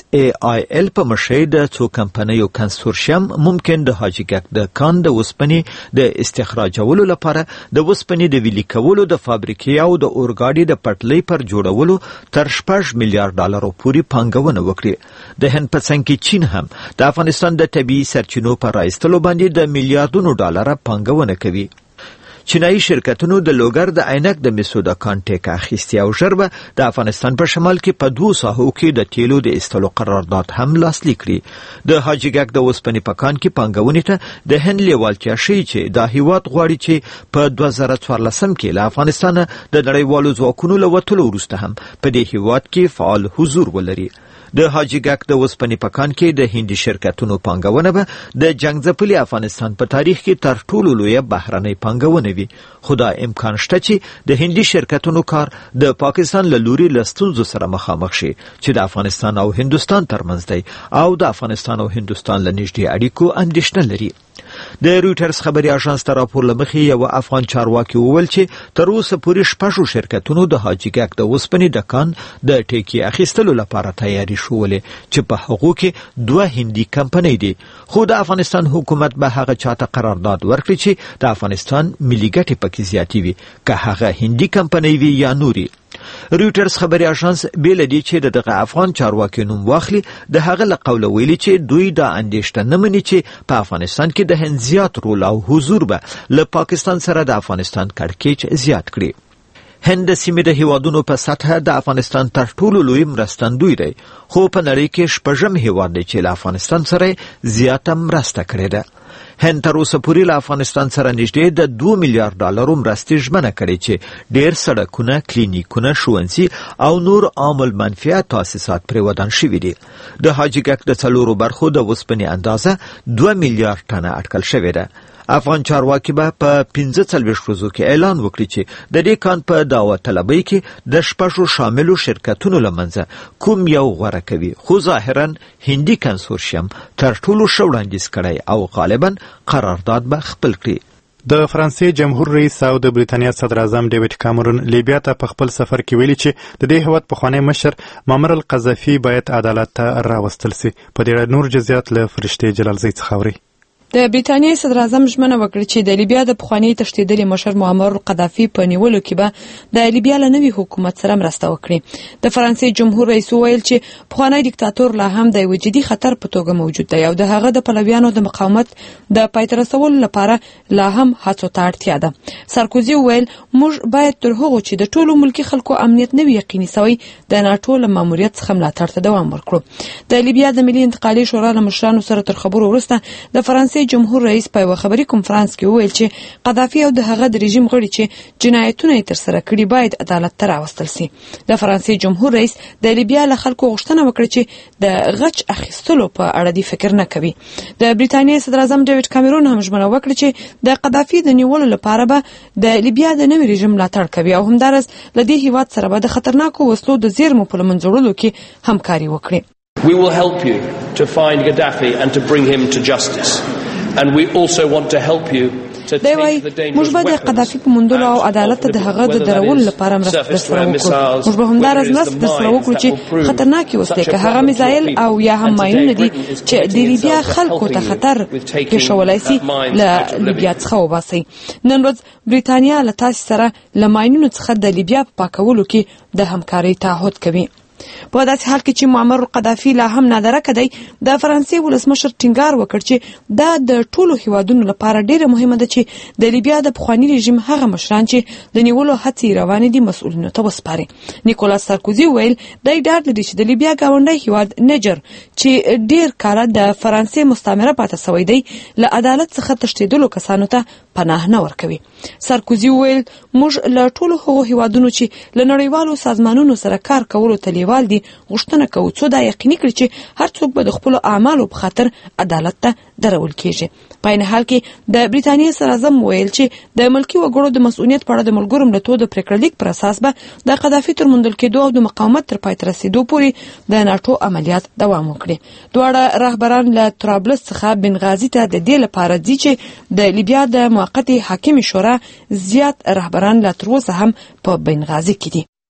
SAIL په مشرۍ د څو کمپنیو کنسورشیم ممکن د حاجي ګک د کان د وسپنې د استخراجولو لپاره د وسپنې د ویلي کولو د فابریکې او د اورګاډي د پټلۍ پر جوړولو تر $6 میلیارډ پورې پانګونه وکړي. د هند په څنګ کې چین هم د افغانستان د طبیعي سرچینو پر راایستلو باندې د میلیارډونو ډالر پانګونه کوي. چینایي شرکتونو د لوګر د عینک د مسو د کانټیک اخیستی او ژربه د افغانستان په شمال کې په 2 ساحو کې د تیلو د ایستلو قرارداد هم لاسلیک کړي. د حاجي ګک د اوسپنې په کان کې پانګونې ته د هند لیوالتیا ښیي چې دا هیواد غواړي چې په 2014 کې له افغانستان د نړیوالو ځواکونو له وتلو وروسته هم په دې هیواد کې فعال حضور ولري. د حاجي ګک د اوسپنې په کان کې د هندي شرکتونو پانګونه به د جنگ ځپلي افغانستان په تاریخ کې تر ټولو لویه بهرنۍ پانګونه وي. خو دا امکان شته چې د هندي شرکتونو کار د پاکستان له لوري له ستونزو سره مخامخ شي چې د افغانستان او هندوستان ترمنځ دی او د افغانستان او هندوستان له نږدې اړیکو اندېښنه لري. د رویټرز خبري اژانس ته راپور لمخې یو افغان چارواکي وویل چې تر اوسه پورې 6 شرکتونو د حاجي ګک د اوسپنې د کان د ټیکي اخیستلو لپاره تیاری شولې چې په هغو کې 2 هندي کمپنۍ دي. خو د افغانستان حکومت به هغه چاته قرارداد ورکړي چې د افغانستان ملي ګټې پکې زیاتې وي، که هغه هندي کمپنۍ وي یا نوري. رویټرز خبري اژانس بیل دی چې دغه افغان چارواکي نوم واخلي د هغه له قوله ویلي چې دوی د اندېښنه نه مني چې په افغانستان کې د هند زیات رول او حضور به له پاکستان سره د افغانستان کړکېچ زیات کړي. هند د سیمې د هیوادونو په سطحه د افغانستان تر ټولو لوی مرستندوی دی، خو په نړۍ کې 6م هیواد دی چې له افغانستان سره زیاته مرسته کړې ده. هند تر اوسه پورې له افغانستان سره نږدې د $2 میلیارډ مرستې ژمنه کړې چې ډېر سړکونه، کلینیکونه، ښوونځي او نور عام المنفعه تاسیسات پرې ودان شوي دي. د حاجي ګک د 4 برخو د اوسپنې اندازه 2 میلیارډ ټنه اټکل شوې ده. افغان چارواکي به په 45 ورځو کې اعلان وکړي چې د دې کان په دعوت طلبۍ کې د 6 شاملو شرکتونو لمنځه کوم یو غوره کوي. خو ظاهرا هندي کنسورشیم تر ټولو ښه وړاندیز کړی او غالبا قرارداد به خپل کړي. د فرانسې جمهور رئیس او د بریتانیا صدر اعظم ډیوډ کامرون لیبیا ته په خپل سفر کې ویلي چې د دې هیواد پخوانی مشر معمر القذافي باید عدالت ته راوستل سي. په دې اړه نور جزئیات له فرشتې جلالزی څخه اوري. د بریتانیا صدر اعظم ژمنه وکړه چې د لیبیا د پخوانی تښتېدلي مشر معمر القذافي په نیولو کې به د لیبیا له نوي حکومت سره مرسته وکړي. د فرانسې جمهور رئیس وویل چې پخوانی دیکتاتور لا هم د یو جدي خطر په توګه موجود دی او د هغه د پلویانو د مقاومت د پای ته رسولو لپاره لا هم هڅو ته اړتیا ده. سارکوزي وویل موږ باید تر هغو چې د ټولو ملکي خلکو امنیت نه وي یقیني سوی د ناټو له ماموریت څخه ملاتړ ته دوام ورکړو. د لیبیا د ملي انتقالي شورا له مشرانو سره تر خبرو وروسته د فرانسې جمهور رئیس په یو خبري کنفرانس کې وویل چې قذافي او د هغه د رژیم غړي چې جنایتونه یې ترسره کړي باید عدالت ته راوستل سي. د فرانسې جمهور رئیس د لیبیا له خلکو غوښتنه وکړه چې د غچ اخیستلو په اړه دی فکر نه کوي. د بریتانیا صدر اعظم ډیوډ کامرون هم ژمنه وکړه چې د قذافي د نیولو لپاره به د لیبیا د نوي رژیم ملاتړ کوي او همدارس له دې هیواد سره به د خطرناکو وسلو د زیرمو په منځوړلو کې همکاري وکړي. We will help you to find Gaddafi and to bring him to justice. And we also want to help you to take the dangerous موږ به د قذافي په موندلو او عدالت ته د هغه د درولو لپاره مرسته درسره وکړو. موږ به همدارس مرسته درسره وکړو چې خطرناکې وسلې که هغه میزایل او یا هم ماینونه دي چې د لیبیا خلکو ته خطر پېښولی سي له لیبیا څخه وباسئ. نن ورځ بریتانیا له تاسې سره له ماینونو څخه د لیبیا په پاکولو کې د همکارۍ تعهد کوي. په داسې حال کې چې معمر القذافي لا هم نادرکه دی، د فرانسې ولسمشر ټینګار وکړ چې دا د ټولو هیوادونو لپاره ډیره مهمه ده چې د لیبیا د پخواني رژیم هغه مشران چې د نیولو هڅې روانې دي مسؤلینو ته وسپاري. نیکولاس سارکوزي ویل دی ډاډ لري چې د لیبیا ګاونډی هیواد نیجر چې ډیر کاله د فرانسې مستعمره پاتې سوی دی له عدالت څخه تښتېدلو کسانو ته پناه نه ورکوي. سارکوزي ویل موږ له ټولو هغو هیوادونو چې له نړیوالو سازمانونو سره کار کولو ته لیوال دي غوښتنه کوو څو دا یقیني کړي چې هر څوک به د خپلو اعمالو په خاطر عدالت ته درول کیږي. په عین حال کې د بریتانیا صدر اعظم ویل چې د ملکي وګړو د مسؤلیت په اړه د ملګرو ملتونو د پریکړه لیک پر اساس به د قذافي تر موندل کېدو او د مقاومت تر پای ته رسېدو پورې د ناټو عملیات دوام وکړي. دواړه رهبران له طرابلس څخه بنغازي ته د دې لپاره ځي چې د لیبیا د موقتې حاکمې شورا زیات رهبران لا تر اوسه هم په بنغازي کې دي.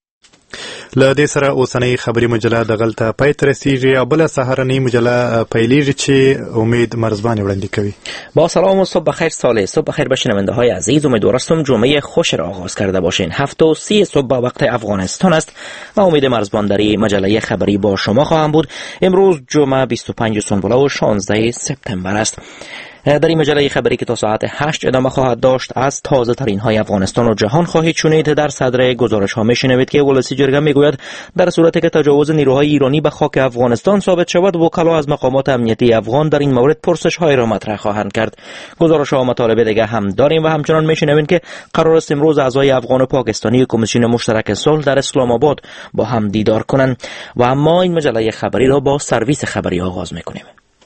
له دې سره اوسنۍ خبري مجله دغلته پای ته رسیږي او بله سهارنۍ مجله پیلېږي چې امید مرزبان وړاندې کوي. با سلام و صبح بخیر صالح. صبح بخیر به شنونده های عزیز. امیدوارم جمعه خوش را آغاز کرده باشین. 7:30 صبح وقت افغانستان است و امید مرزبان در مجله خبری با شما خواهم بود. امروز جمعه 25 سنبله و 16 سپتامبر است. در این مجله خبری که تا ساعت 8 ادامه خواهد داشت از تازه ترین های افغانستان و جهان خواهید شنید. در صدر گزارش ها میشنوید که ولسی جرگه میگوید در صورتی که تجاوز نیروهای ایرانی به خاک افغانستان ثابت شود وکلا از مقامات امنیتی افغان در این مورد پرسش های را مطرح خواهند کرد. گزارش ها مطالب دیگه هم داریم و همچنان میشنوید که قرار است امروز اعضای افغان و پاکستانی کمیسیون مشترک صلح در اسلام آباد با هم دیدار کنند و اما این مجله خبری را با سرویس خبری آغاز میکنیم.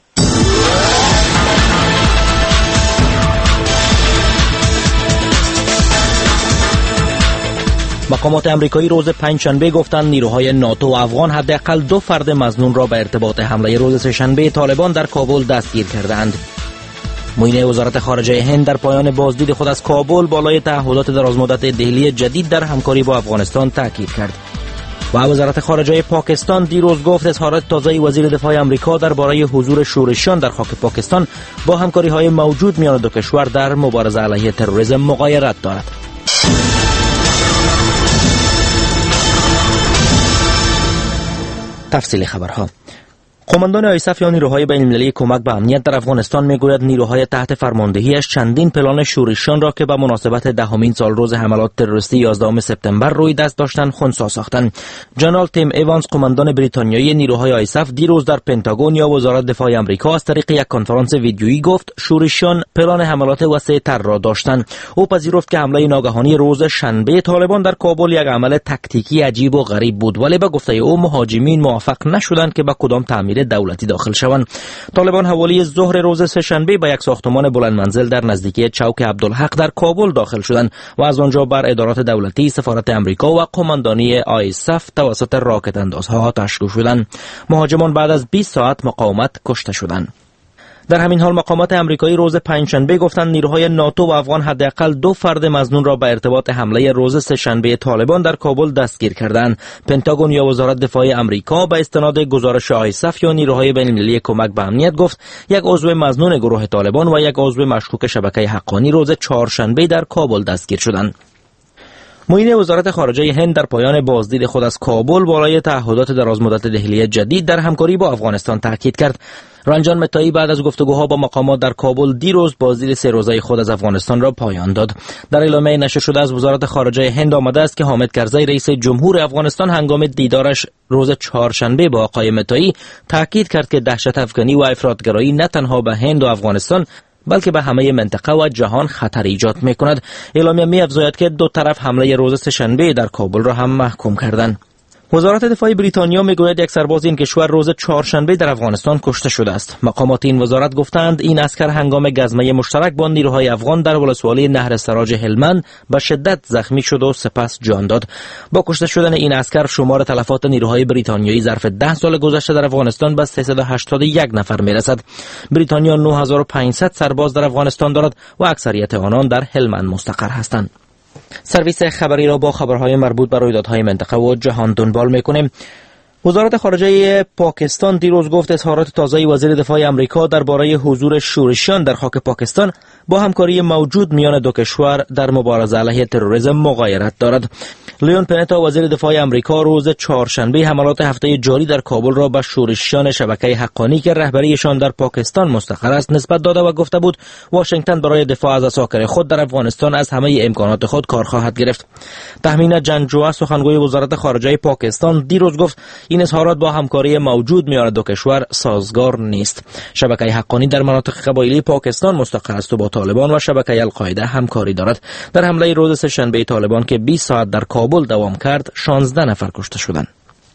مقامات امریکایی روز پنجشنبه گفتند نیروهای ناتو و افغان حداقل 2 فرد مظنون را به ارتباط حمله روز سه‌شنبه طالبان در کابل دستگیر کردند. معین وزارت خارجه هند در پایان بازدید خود از کابل بالای تعهدات درازمدت دهلی جدید در همکاری با افغانستان تاکید کرد. و وزارت خارجه پاکستان دیروز گفت اظهارات تازه وزیر دفاع آمریکا درباره حضور شورشیان در خاک پاکستان با همکاری‌های موجود میان دو کشور در مبارزه علیه تروریسم مغایرت دارد. تفصیل خبرها. قماندان آیساف یا نیروهای بین‌المللی کمک به امنیت در افغانستان میگوید نیروهای تحت فرماندهیش چندین پلان شورشیان را که به مناسبت 10مین سالروز حملات تروریستی 11 سپتامبر روی دست داشتند خنثی ساختند. جنرال تیم ایوانز قماندان بریتانیایی نیروهای آیساف دیروز در پنتاگون یا وزارت دفاع آمریکا از طریق یک کنفرانس ویدیویی گفت شورشیان پلان حملات وسیع‌تر را داشتند. او پذیرفت که حمله ناگهانی روز شنبه طالبان در کابل یک عمل تاکتیکی عجیب و غریب بود ولی به گفته او مهاجمین موفق نشدند که به کدام دولتی داخل شوند. طالبان حوالی ظهر روز سه‌شنبه به یک ساختمان بلند منزل در نزدیکی چوک عبدالحق در کابل داخل شدند و از آنجا بر ادارات دولتی، سفارت آمریکا و قماندانی آیساف توسط راکت اندازها آتش شدند. مهاجمان بعد از 20 ساعت مقاومت کشته شدند. در همین حال مقامات امریکایی روز پنجشنبه گفتند نیروهای ناتو و افغان حداقل 2 فرد مظنون را به ارتباط حمله روز سه‌شنبه طالبان در کابل دستگیر کردند. پنتاگون یا وزارت دفاع آمریکا به استناد گزارش آیساف یا نیروهای بین‌المللی کمک به امنیت گفت یک عضو مظنون گروه طالبان و یک عضو مشکوک شبکه حقانی روز چهارشنبه در کابل دستگیر شدند. معین وزارت خارجه هند در پایان بازدید خود از کابل بالای تعهدات درازمدت دهلی جدید در همکاری با افغانستان تاکید کرد. رنجان متایی بعد از گفتگوها با مقامات در کابل دیروز بازدید 3 روزه خود از افغانستان را پایان داد. در اعلامیه نشر شده از وزارت خارجه هند آمده است که حامد کرزی رئیس جمهور افغانستان هنگام دیدارش روز چهارشنبه با آقای متایی تاکید کرد که دهشت افغانی و افراطگرایی نه تنها به هند و افغانستان بلکه به همه منطقه و جهان خطر ایجاد می‌کند. اعلامیه می‌افزاید که دو طرف حمله روز سه‌شنبه در کابل را هم محکوم کردند. وزارت دفاع بریتانیا میگوید یک سرباز این کشور روز چهارشنبه در افغانستان کشته شده است. مقامات این وزارت گفتند این عسکر هنگام گزمه مشترک با نیروهای افغان در ولسوالی نهر سراج هلمند به شدت زخمی شد و سپس جان داد. با کشته شدن این عسکر شمار تلفات نیروهای بریتانیایی ظرف 10 سال گذشته در افغانستان به 381 نفر میرسد. بریتانیا 9500 سرباز در افغانستان دارد و اکثریت آنان در هلمند مستقر هستند. سرویس خبری را با خبرهای مربوط به رویدادهای منطقه و جهان دنبال میکنیم. وزارت خارجه پاکستان دیروز گفت اظهارات تازه وزیر دفاع آمریکا درباره حضور شورشیان در خاک پاکستان با همکاری موجود میان دو کشور در مبارزه علیه تروریسم مغایرت دارد. لیون پنتا وزیر دفاع آمریکا روز چهارشنبه حملات هفته جاری در کابل را به شورشیان شبکه حقانی که رهبریشان در پاکستان مستقر است نسبت داده و گفته بود واشنگتن برای دفاع از اساکر خود در افغانستان از همه امکانات خود کار خواهد گرفت. تهمین جنجوعه سخنگوی وزارت خارجه پاکستان دیروز گفت این اظهارات با همکاری موجود میان دو کشور سازگار نیست. شبکه حقانی در مناطق قبایلی پاکستان مستقر است و با طالبان و شبکه القاعده همکاری دارد. در حمله روز سه‌شنبه طالبان که 20 ساعت در کابل دوام کرد 16 نفر کشته شدند.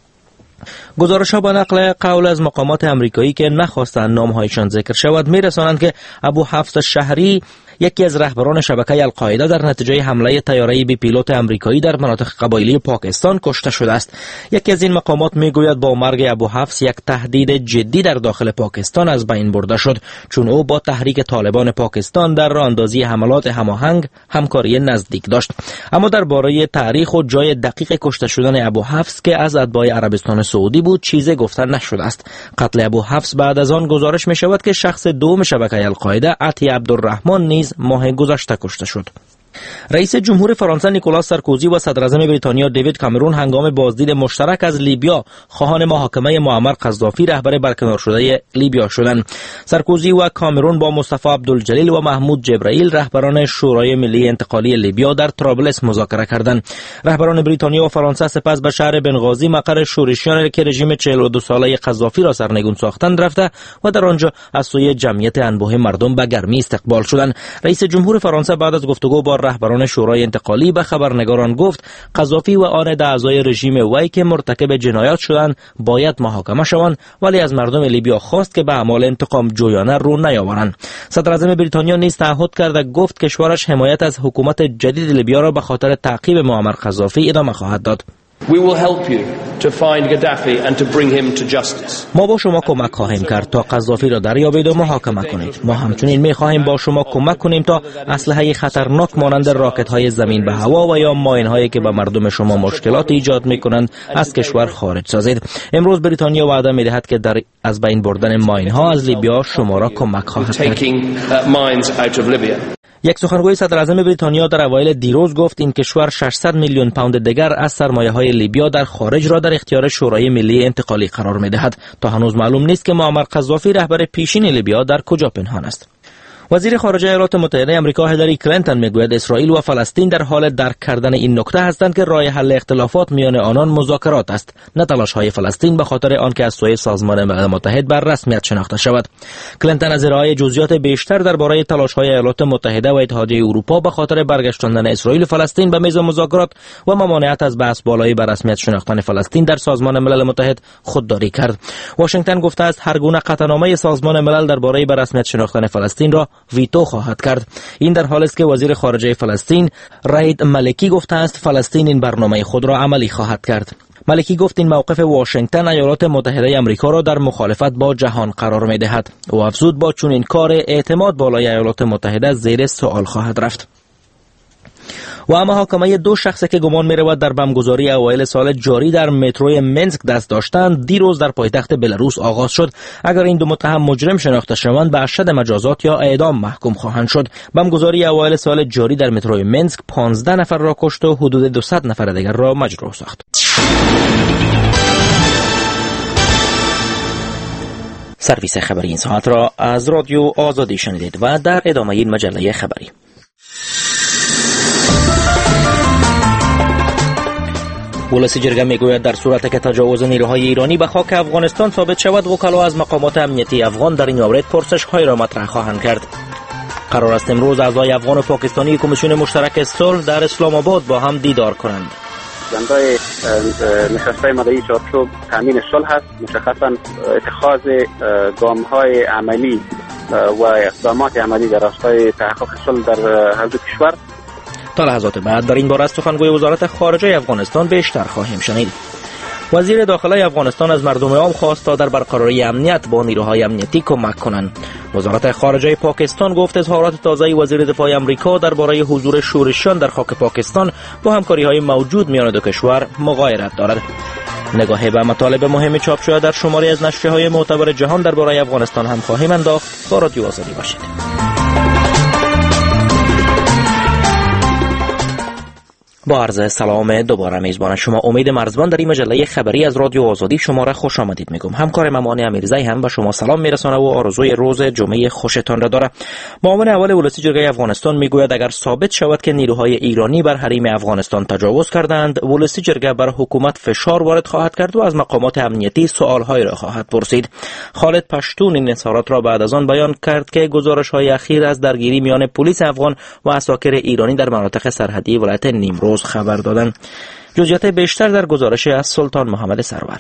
گزارش‌ها با نقل قول از مقامات امریکایی که نخواستند نام‌هایشان ذکر شود می‌رسانند که ابو حفص شهری یکی از رهبران شبکه القاعده در نتیجه حمله طیاره بی پیلوت آمریکایی در مناطق قبایلی پاکستان کشته شده است. یکی از این مقامات میگوید با مرگ ابو حفص یک تهدید جدی در داخل پاکستان از بین برده شد، چون او با تحریک طالبان پاکستان در راهاندازی حملات هماهنگ همکاری نزدیک داشت. اما درباره تاریخ و جای دقیق کشته شدن ابو حفص که از اتباع عربستان سعودی بود چیزی گفته نشده است. قتل ابو حفص بعد از آن گزارش می شود که شخص دوم شبکه القاعده عطیه عبدالرحمن نیز ماه گذشته کشته شد. رئیس جمهور فرانسه نیکولاس سارکوزی و صدر اعظم بریتانیا دیوید کامرون هنگام بازدید مشترک از لیبیا خواهان محاکمه معمر قذافی رهبر برکنار شده لیبیا شدند. سارکوزی و کامرون با مصطفی عبدالجلیل و محمود جبرائیل رهبران شورای ملی انتقالی لیبیا در طرابلس مذاکره کردند. رهبران بریتانیا و فرانسه سپس به شهر بنغازی مقر شورشیان که رژیم 42 ساله قذافی را سرنگون ساختند رفته و در آنجا از سوی جمعیت انبوه مردم به گرمی استقبال شدند. رئیس جمهور فرانسه بعد از گفتگو با رهبران شورای انتقالی به خبرنگاران گفت قذافی و آن ده اعضای رژیم وی که مرتکب جنایات شدند باید محاکمه شوند، ولی از مردم لیبیا خواست که به اعمال انتقام جویانه رو نیاورند. صدر اعظم بریتانیا نیز تعهد کرد و گفت کشورش حمایت از حکومت جدید لیبیا را به خاطر تعقیب معمر قذافی ادامه خواهد داد. We will help you to find Gaddafi and to bring him to justice. ما با شما کمک خواهیم کرد تا قذافی را دریابید و محاکمه کنید. ما همچنین می‌خواهیم با شما کمک کنیم تا اسلحه خطرناک مانند راکت‌های زمین به هوا و یا ماین‌هایی که به مردم شما مشکلات ایجاد می‌کنند از کشور خارج سازید. امروز بریتانیا وعده می‌دهد که در از بین بردن ماین‌ها از لیبیا شما را کمک خواهد کرد. یک سخنگوی صدر اعظم بریتانیا در اوایل دیروز گفت این کشور 600 میلیون پوند دیگر از سرمایه‌های لیبیا در خارج را در اختیار شورای ملی انتقالی قرار می‌دهد. تا هنوز معلوم نیست که معمر قذافی رهبر پیشین لیبیا در کجا پنهان است. وزیر خارجه ایالات متحده آمریکا هیلاری کلینتون میگوید اسرائیل و فلسطین در حال درک کردن این نکته هستند که راه حل اختلافات میان آنان مذاکرات است، نه تلاش‌های فلسطین به خاطر آنکه از سوی سازمان ملل متحد بر رسمیت شناخته شود. کلینتون از ارائه جزئیات بیشتر درباره تلاش‌های ایالات متحده و اتحادیه اروپا به خاطر برگشتاندن اسرائیل و فلسطین به میز مذاکرات و ممانعت از بحث بالایی بر رسمیت شناختن فلسطین در سازمان ملل متحد خودداری کرد. واشنگتن گفته است هر گونه قطعنامه سازمان ملل درباره بر رسمیت شناختن فلسطین را ویتو خواهد کرد. این در حالی است که وزیر خارجه فلسطین رعید ملکی گفته است فلسطین این برنامه خود را عملی خواهد کرد. ملکی گفت این موقف واشنگتن ایالات متحده آمریکا را در مخالفت با جهان قرار می‌دهد. او افزود با چنین کار اعتماد بالای ایالات متحده زیر سوال خواهد رفت. و اما محاکمه دو شخصی که گمان می‌رود در بمبگذاری اوایل سال جاری در متروی منسک دست داشتند دیروز در پایتخت بلاروس آغاز شد. اگر این دو متهم مجرم شناخته شوند به اشد مجازات یا اعدام محکوم خواهند شد. بمبگذاری اوایل سال جاری در متروی منسک 15 نفر را کشت و حدود 200 نفر دیگر را مجروح ساخت. سرویس خبری این ساعت را از رادیو آزادی شنیدید و در ادامه این مجله خبری ولسی جرگه میگوید در صورت که تجاوز نیروهای ایرانی به خاک افغانستان ثابت شود وکلا از مقامات امنیتی افغان در این مورد پرسش‌های را مطرح خواهند کرد. قرار است امروز اعضای افغان و پاکستانی کمیسیون مشترک صلح در اسلام آباد با هم دیدار کنند. اجندای نشست‌های مدعی چارچوب تامین صلح است، مشخصاً اتخاذ گام‌های عملی و اقدامات عملی در راستای تحقق صلح در هر دو کشور. تا لحظات بعد در این باره از سخنگوی وزارت خارجه افغانستان بیشتر خواهیم شنید. وزیر داخلی افغانستان از مردم عام خواست تا در برقراری امنیت با نیروهای امنیتی کمک کنند. وزارت خارجه پاکستان گفت اظهارات تازه وزیر دفاع آمریکا درباره حضور شورشیان در خاک پاکستان با همکاری‌های موجود میان دو کشور مغایرت دارد. نگاه به مطالب مهم چاپ شده در شماری از نشریه‌های معتبر جهان درباره افغانستان هم خواهیم انداخت. با رادیو آزادی باشید. با عرض سلام دوباره میزبان شما امید مرزبان در این مجله خبری از رادیو آزادی شما را خوش آمدید میگم. همکار ممانی امیرزی هم به شما سلام میرسانه و آرزوی روز جمعه خوشتان را داره. معاون اول ولسی جرگه افغانستان میگوید اگر ثابت شود که نیروهای ایرانی بر حریم افغانستان تجاوز کردند ولسی جرگه بر حکومت فشار وارد خواهد کرد و از مقامات امنیتی سوال‌های را خواهد پرسید. خالد پشتون این اظهارات را بعد از آن بیان کرد که گزارش‌های اخیر از درگیری میان پلیس افغان و عساکر ایرانی در مناطق سرحدی ولایت نیمروز خبر دادند. جزئیات بیشتر در گزارش از سلطان محمد سرور.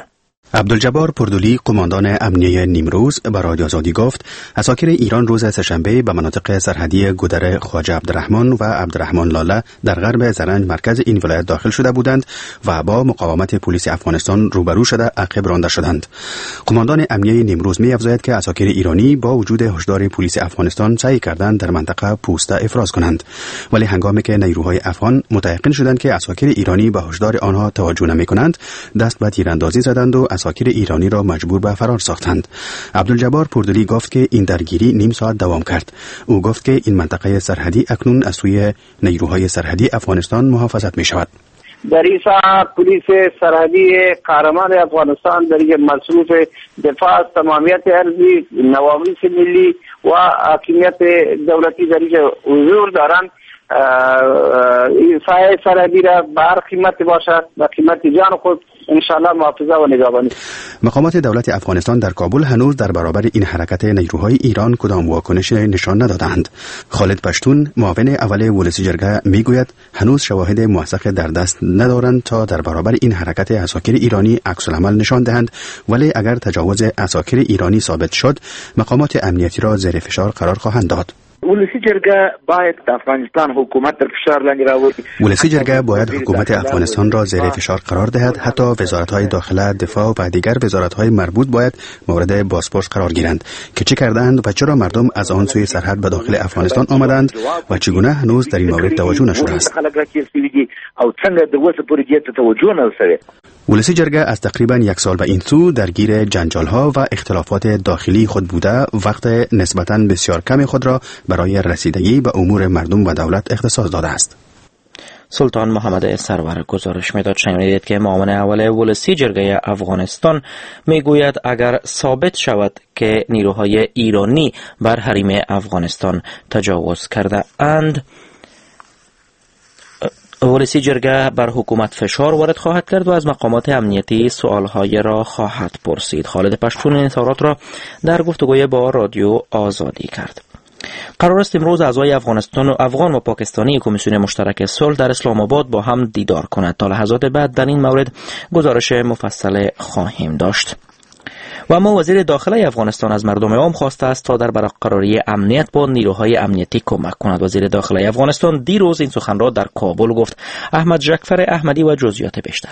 عبدالجبار پردولی قماندان امنیه نیمروز به رادیو آزادی گفت عساکر ایران روز سه‌شنبه به مناطق سرحدی گودر خواجه عبدالرحمن و عبدالرحمن لاله در غرب زرنج مرکز این ولایت داخل شده بودند و با مقاومت پلیس افغانستان روبرو شده عقب رانده شدند. قماندان امنیه نیمروز می‌افزاید که عساکر ایرانی با وجود هشدار پلیس افغانستان سعی کردند در منطقه پوسته افراز کنند، ولی هنگامی که نیروهای افغان متيقن شدند که عساکر ایرانی به هشدار آنها توجه نمی‌کنند، دست به تیراندازی زدند و عساکر ایرانی را مجبور به فرار ساختند. عبدالجبار پردولی گفت که این درگیری نیم ساعت دوام کرد. او گفت که این منطقه سرحدی اکنون از سوی نیروهای سرحدی افغانستان محافظت می شود. در این ساعت پلیس سرحدی قهرمان افغانستان در یک مصروف دفاع از تمامیت ارضی، نوامیس ملی و حاکمیت دولتی در اینجا حضور دارند. این سایه سرحدی را به هر قیمت باشد، به قیمت جان خود انشاءالله محافظه و نگهبانی. مقامات دولت افغانستان در کابل هنوز در برابر این حرکت نیروهای ایران کدام واکنش نشان ندادند. خالد پشتون معاون اول ولسی جرگه میگوید هنوز شواهد موثق در دست ندارند تا در برابر این حرکت عساکر ایرانی عکس العمل نشان دهند، ولی اگر تجاوز عساکر ایرانی ثابت شد مقامات امنیتی را زیر فشار قرار خواهند داد. ولسی جرگه باید افغانستان حکومت در فشار لاندې راوړي. ولسی جرگه باید حکومت افغانستان را زیر فشار قرار دهد. حتی وزارت‌های داخله، دفاع و دیگر وزارت‌های مربوط باید مورد بازپرس قرار گیرند که چه کردند و چرا مردم از آن سوی سرحد به داخل افغانستان آمدند و چگونه هنوز در این مورد توجه نشده است. ولسی جرگه از تقریبا یک سال به این سو درگیر جنجال‌ها و اختلافات داخلی خود بوده، وقت نسبتاً بسیار کم خود را برای رسیدگی به امور مردم و دولت اختصاص داده است. سلطان محمد سرور گزارش میداد. شنیدید که معاون اول ولسی جرگه افغانستان میگوید اگر ثابت شود که نیروهای ایرانی بر حریم افغانستان تجاوز کرده اند، ولسی جرگه بر حکومت فشار وارد خواهد کرد و از مقامات امنیتی سوالهای را خواهد پرسید. خالد پشتون این اظهارات را در گفتگوی با رادیو آزادی کرد. قرار است امروز اعضای افغان و پاکستانی کمیسیون مشترک صلح در اسلام آباد با هم دیدار کنند. تا لحظات بعد در این مورد گزارش مفصل خواهیم داشت. و اما وزیر داخله افغانستان از مردم عام خواسته است تا در برقراری امنیت با نیروهای امنیتی کمک کند. وزیر داخله افغانستان دیروز این سخن را در کابل گفت. احمد جعفر احمدی و جزئیات بیشتر.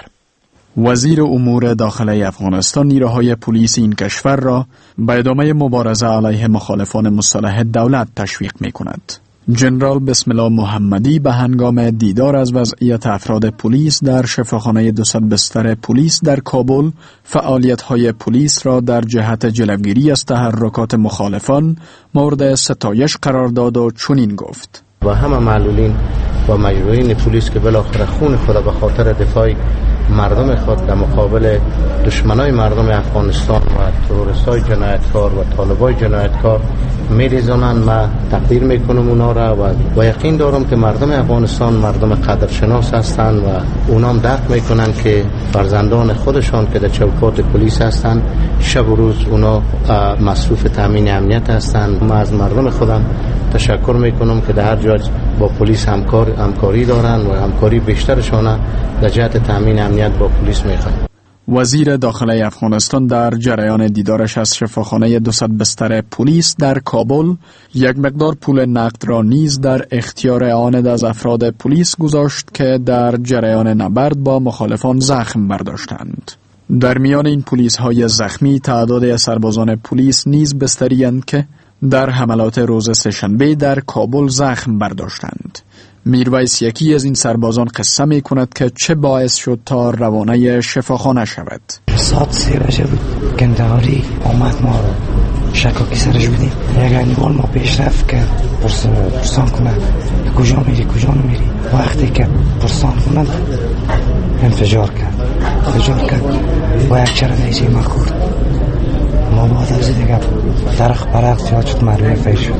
وزیر امور داخله افغانستان نیروهای پلیس این کشور را به ادامه مبارزه علیه مخالفان مصالحه دولت تشویق می کند. جنرال بسم الله محمدی به هنگام دیدار از وضعیت افراد پلیس در شفاخانه 200 بستر پلیس در کابل فعالیت‌های پلیس را در جهت جلوگیری از تحرکات مخالفان مورد ستایش قرار داد و چنین گفت: و همه معلولین و مجروحین پلیس که بالاخره خون خود به خاطر دفاع مردم خود در مقابل دشمنای مردم افغانستان و تروریستای جنایتکار و طالبای جنایتکار میریزانند، ما تقدیر میکنم اونا را و یقین دارم که مردم افغانستان مردم قدرشناس هستند و اونا هم درک میکنن که فرزندان خودشان که در چوکات پلیس هستند شب و روز اونا مصروف تامین امنیت هستند. ما از مردم خودم تشکر میکنم که در هر جا با پلیس همکاری دارن و همکاری بیشترشان در جهت تامین امنیت با پلیس میخواهند. وزیر داخله افغانستان در جریان دیدارش از شفاخانه 200 بستر پلیس در کابل یک مقدار پول نقد را نیز در اختیار آن از افراد پلیس گذاشت که در جریان نبرد با مخالفان زخم برداشتند. در میان این پلیس های زخمی تعداد سربازان پلیس نیز بستری‌اند که در حملات روز سه‌شنبه در کابل زخم برداشتند. میرویس یکی از این سربازان قصه می کند که چه باعث شد تا روانه شفاخانه شود. ساعت 3 بجه بود، گندهاری آمد ما رو شکاکی سرش بودیم. یک انیوال ما پیش رفت که پرسان کنه کجا میری وقتی که پرسان کنند انفجار کرد و یک چرا نیزی ما کرد. ما بعد از دیگه درخ برق جا شد مروی فیش شد.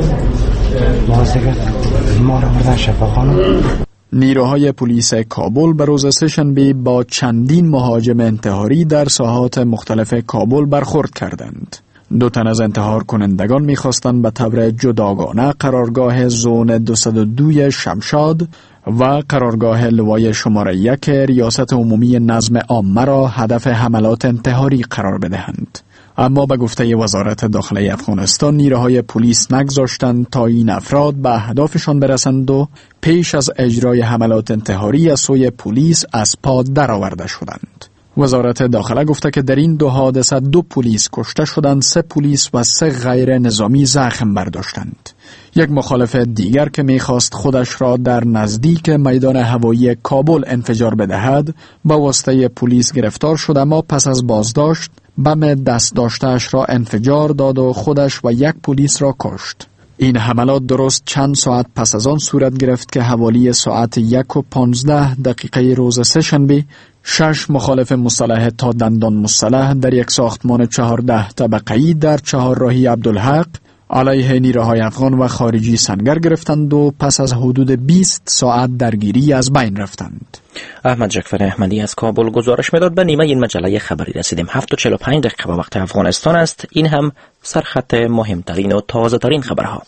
باز دیگه ما رو بردن شفاخانه. نیروهای پلیس کابل به روز سه‌شنبه با چندین مهاجم انتحاری در ساحات مختلف کابل برخورد کردند. 2 تن از انتحار کنندگان می‌خواستند به طور جداگانه قرارگاه زون 202 شمشاد و قرارگاه لوای شماره 1 ریاست عمومی نظم عامه را هدف حملات انتحاری قرار بدهند. اما به گفته وزارت داخله افغانستان نیروهای پلیس نگذاشتند تا این افراد به اهدافشان برسند و پیش از اجرای حملات انتحاری از سوی پلیس از پا درآورده شدند. وزارت داخله گفته که در این 2 حادثه 2 پلیس کشته شدند، 3 پلیس و 3 غیر نظامی زخم برداشتند. یک مخالف دیگر که می‌خواست خودش را در نزدیک میدان هوایی کابل انفجار بدهد با واسطه پلیس گرفتار شد، اما پس از بازداشت بم دست داشته‌اش را انفجار داد و خودش و 1 پلیس را کشت. این حملات درست چند ساعت پس از آن صورت گرفت که حوالی ساعت 1:15 روز سه‌شنبه 6 مخالف مسلح تا دندان مسلح در یک ساختمان 14 طبقه‌ای در چهارراهی عبدالحق علیه نیروهای افغان و خارجی سنگر گرفتند و پس از حدود 20 ساعت درگیری از بین رفتند. احمد جعفر احمدی از کابل گزارش میداد. به نیمه این مجله خبری رسیدیم. 7:45 به وقت افغانستان است. این هم سرخط مهمترین و تازه ترین خبرها.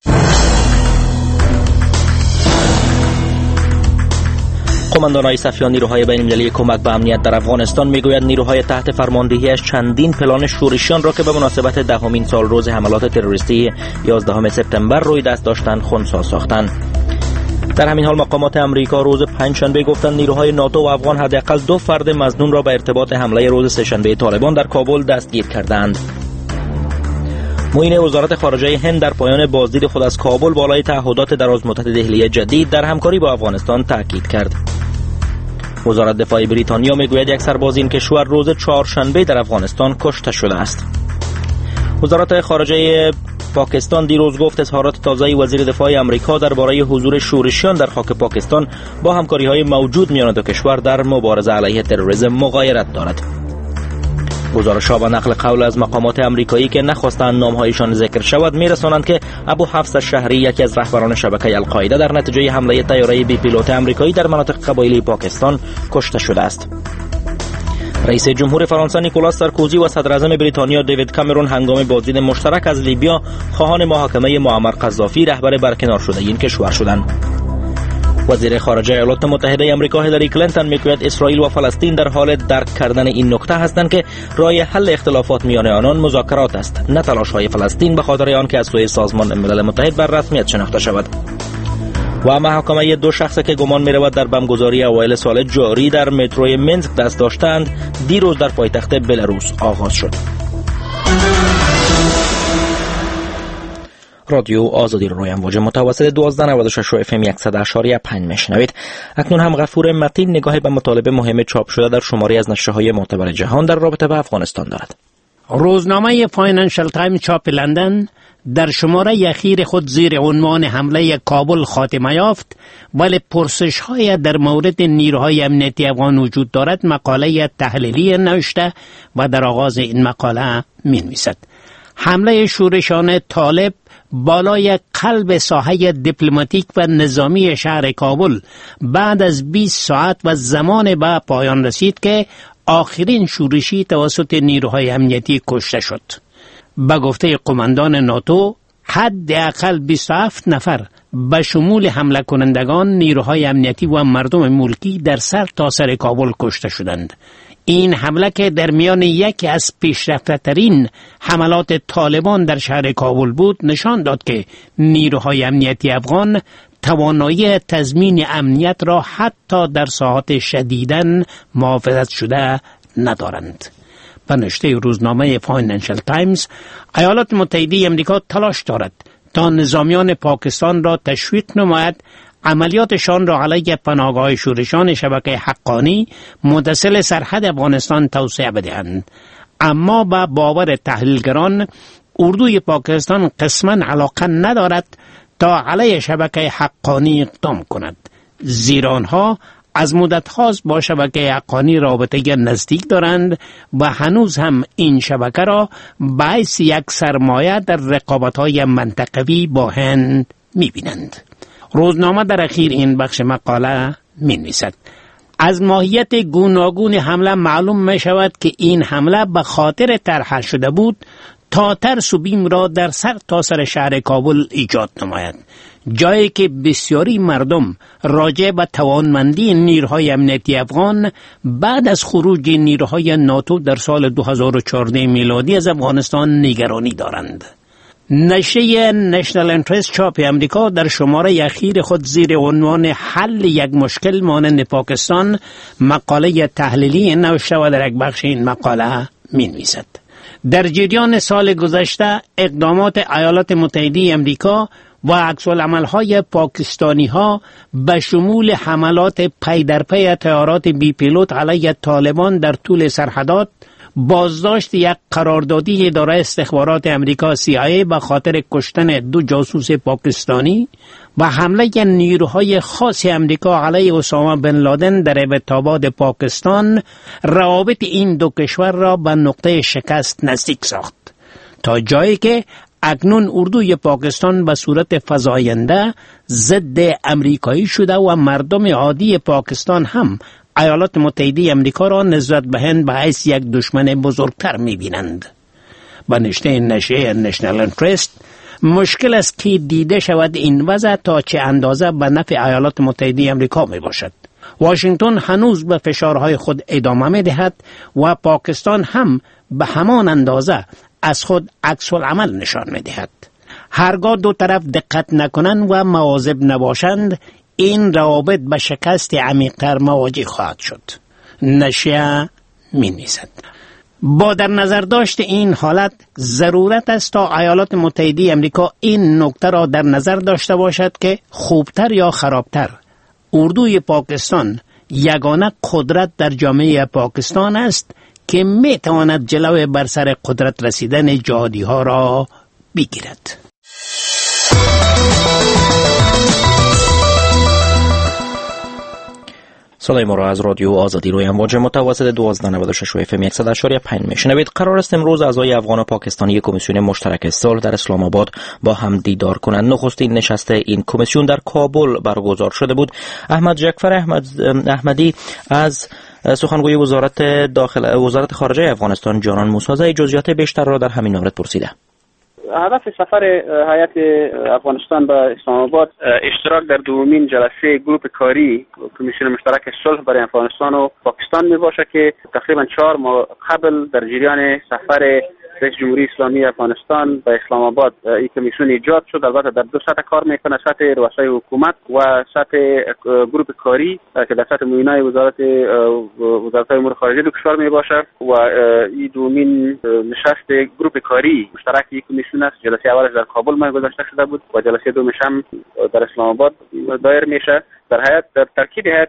قماندان صفیان نیروهای بین‌المللی کمک به امنیت در افغانستان میگوید نیروهای تحت فرماندهیش چندین پلان شورشیان را که به مناسبت 10مین سالروز حملات تروریستی 11 سپتامبر روی دست داشتند خنثی ساختند. در همین حال مقامات امریکا روز پنجشنبه گفتند نیروهای ناتو و افغان حداقل 2 فرد مظنون را به ارتباط حمله روز سه‌شنبه طالبان در کابل دستگیر کردند. معین وزارت خارجه هند در پایان بازدید خود از کابل بالای تعهدات درازمدت دهلی جدید در همکاری با افغانستان تاکید کرد. وزارت دفاع بریتانیا میگوید یک سرباز این کشور روز چهارشنبه در افغانستان کشته شده است. وزارت خارجه پاکستان دیروز گفت اظهارات تازه وزیر دفاع آمریکا درباره حضور شورشیان در خاک پاکستان با همکاری‌های موجود میان دو کشور در مبارزه علیه تروریسم مغایرت دارد. گزارش‌ها و نقل قول از مقامات آمریکایی که نخواستند نام‌هایشان ذکر شود می‌رسانند که ابو حفص الشهری یکی از رهبران شبکه القاعده در نتیجه حمله طیاره بی پیلوت آمریکایی در مناطق قبایلی پاکستان کشته شده است. رئیس جمهور فرانسه نیکولاس سارکوزی و صدر اعظم بریتانیا دیوید کامرون هنگام بازدید مشترک از لیبیا خواهان محاکمه معمر قذافی رهبر برکنار شده این کشور شدند. وزیر خارجه ایالات متحده آمریکا هیلاری کلینتون میگوید اسرائیل و فلسطین در حال درک کردن این نکته هستند که راه حل اختلافات میان آنان مذاکرات است، نه تلاش‌های فلسطین به خاطر آن که از سوی سازمان ملل متحد بر رسمیت شناخته شود. و محاکمه 2 شخص که گمان می‌رود در بمبگذاری اوایل سال جاری در متروی مینسک دست داشتند دیروز در پایتخت بلاروس آغاز شد. رادیو آزادی روی امواج متوسط 1296 FM 100.5 میشنوید. اکنون هم غفور متین نگاهی به مطالب مهم چاپ شده در شماری از نشریه‌های معتبر جهان در رابطه با افغانستان دارد. روزنامه فاینانشل تایمز چاپ لندن در شماره اخیر خود زیر عنوان حمله کابل خاتمه یافت ولی پرسش‌های در مورد نیروهای امنیتی افغان وجود دارد مقاله تحلیلی نوشته و در آغاز این مقاله می‌نویسد حمله شورشان طالب بالای قلب ساحه دیپلماتیک و نظامی شهر کابل بعد از 20 ساعت و زمان به پایان رسید که آخرین شورشی توسط نیروهای امنیتی کشته شد. به گفته قماندان ناتو حداقل 27 نفر به شمول حمله کنندگان نیروهای امنیتی و مردم ملکی در سر تا سر کابل کشته شدند. این حمله که در میان یکی از پیشرفته‌ترین حملات طالبان در شهر کابل بود نشان داد که نیروهای امنیتی افغان توانایی تضمین امنیت را حتی در ساعات شدیداً محافظت شده ندارند. به نشریه روزنامه فاینانشل تایمز ایالات متحده آمریکا تلاش دارد تا نظامیان پاکستان را تشویق نماید عملیاتشان را علیه پناهگاه شورشان شبکه حقانی متصل سرحد افغانستان توسعه بدهند، اما با باور تحلیلگران اردوی پاکستان قسما علاقه ندارد تا علیه شبکه حقانی اقدام کند، زیرا آنها از مدت هاست با شبکه حقانی رابطه نزدیک دارند و هنوز هم این شبکه را باعث یک سرمایه در رقابت‌های منطقوی با هند می‌بینند. روزنامه در اخیر این بخش مقاله می‌نویسد از ماهیت گوناگون حمله معلوم می شود که این حمله به خاطر طرح شده بود تا ترس و بیم را در سر تا سر شهر کابل ایجاد نماید، جایی که بسیاری مردم راجع به توانمندی نیروهای امنیتی افغان بعد از خروج نیروهای ناتو در سال 2014 میلادی از افغانستان نگرانی دارند. نشریه نشنال انترست چاپ امریکا در شماره اخیر خود زیر عنوان حل یک مشکل مانند پاکستان مقاله تحلیلی نوشته و در یک بخش این مقاله می‌نویسد: در جریان سال گذشته اقدامات ایالات متحده امریکا و عکس‌العمل‌های پاکستانی‌ها به شمول حملات پی در پی طیارات بی پیلوت علیه طالبان در طول سرحدات، بازداشت یک قراردادی اداره استخبارات امریکا CIA به خاطر کشتن 2 جاسوس پاکستانی و حمله نیروهای خاص امریکا علیه اسامه بن لادن در ابتاباد پاکستان روابط این دو کشور را به نقطه شکست نزدیک ساخت، تا جایی که اکنون اردوی پاکستان به صورت فزاینده ضد امریکایی شده و مردم عادی پاکستان هم ایالات متحده امریکا را نسبت به هند به حیث یک دشمن بزرگتر می‌بینند. به نشته نشریه نشنال انترست مشکل است که دیده شود این وضع تا چه اندازه به نفع ایالات متحده امریکا می باشد. واشنگتن هنوز به فشارهای خود ادامه می دهد و پاکستان هم به همان اندازه از خود عکس‌العمل نشان می دهد. هرگاه دو طرف دقت نکنند و مواظب نباشند، این روابط به شکست عمیق‌تر مواجه خواهد شد. نشریه می‌نویسد: با در نظر داشت این حالت ضرورت است تا ایالات متحده امریکا این نکته را در نظر داشته باشد که خوبتر یا خرابتر اردوی پاکستان یگانه قدرت در جامعه پاکستان است که می‌تواند جلوی بر سر قدرت رسیدن جهادی‌ها را بگیرد. صدای ما را از رادیو آزادی روی امواج متوسط 1296 FM 100.5 میشنوید. قرار است امروز اعضای افغان و پاکستانی کمیسیون مشترک صلح در اسلام آباد با هم دیدار کنند. نخستین نشست این کمیسیون در کابل برگزار شده بود. احمد جعفر احمدی از سخنگوی وزارت خارجه افغانستان جانان موسازی جزئیات بیشتر را در همین مورد پرسیده. هدف سفر هیئت افغانستان به اسلام آباد اشتراک در دومین جلسه گروپ کاری کمیسیون مشترک صلح برای افغانستان و پاکستان می باشه که تقریبا 4 ماه قبل در جریان سفر رئیس جمهوری اسلامی افغانستان به اسلام آباد این کمیسیون ایجاد شد. البته در 2 سطح کار میکنه، سطح رؤسای حکومت و سطح گروپ کاری که در سطح معینای وزارت امور خارجه دو کشور می باشه و این دومین نشست گروپ کاری مشترک این کمیسیون است. جلسه اولش در کابل ماه گذشته شده بود و جلسه دومش هم در اسلام آباد دایر میشه. در ترکیب هیئت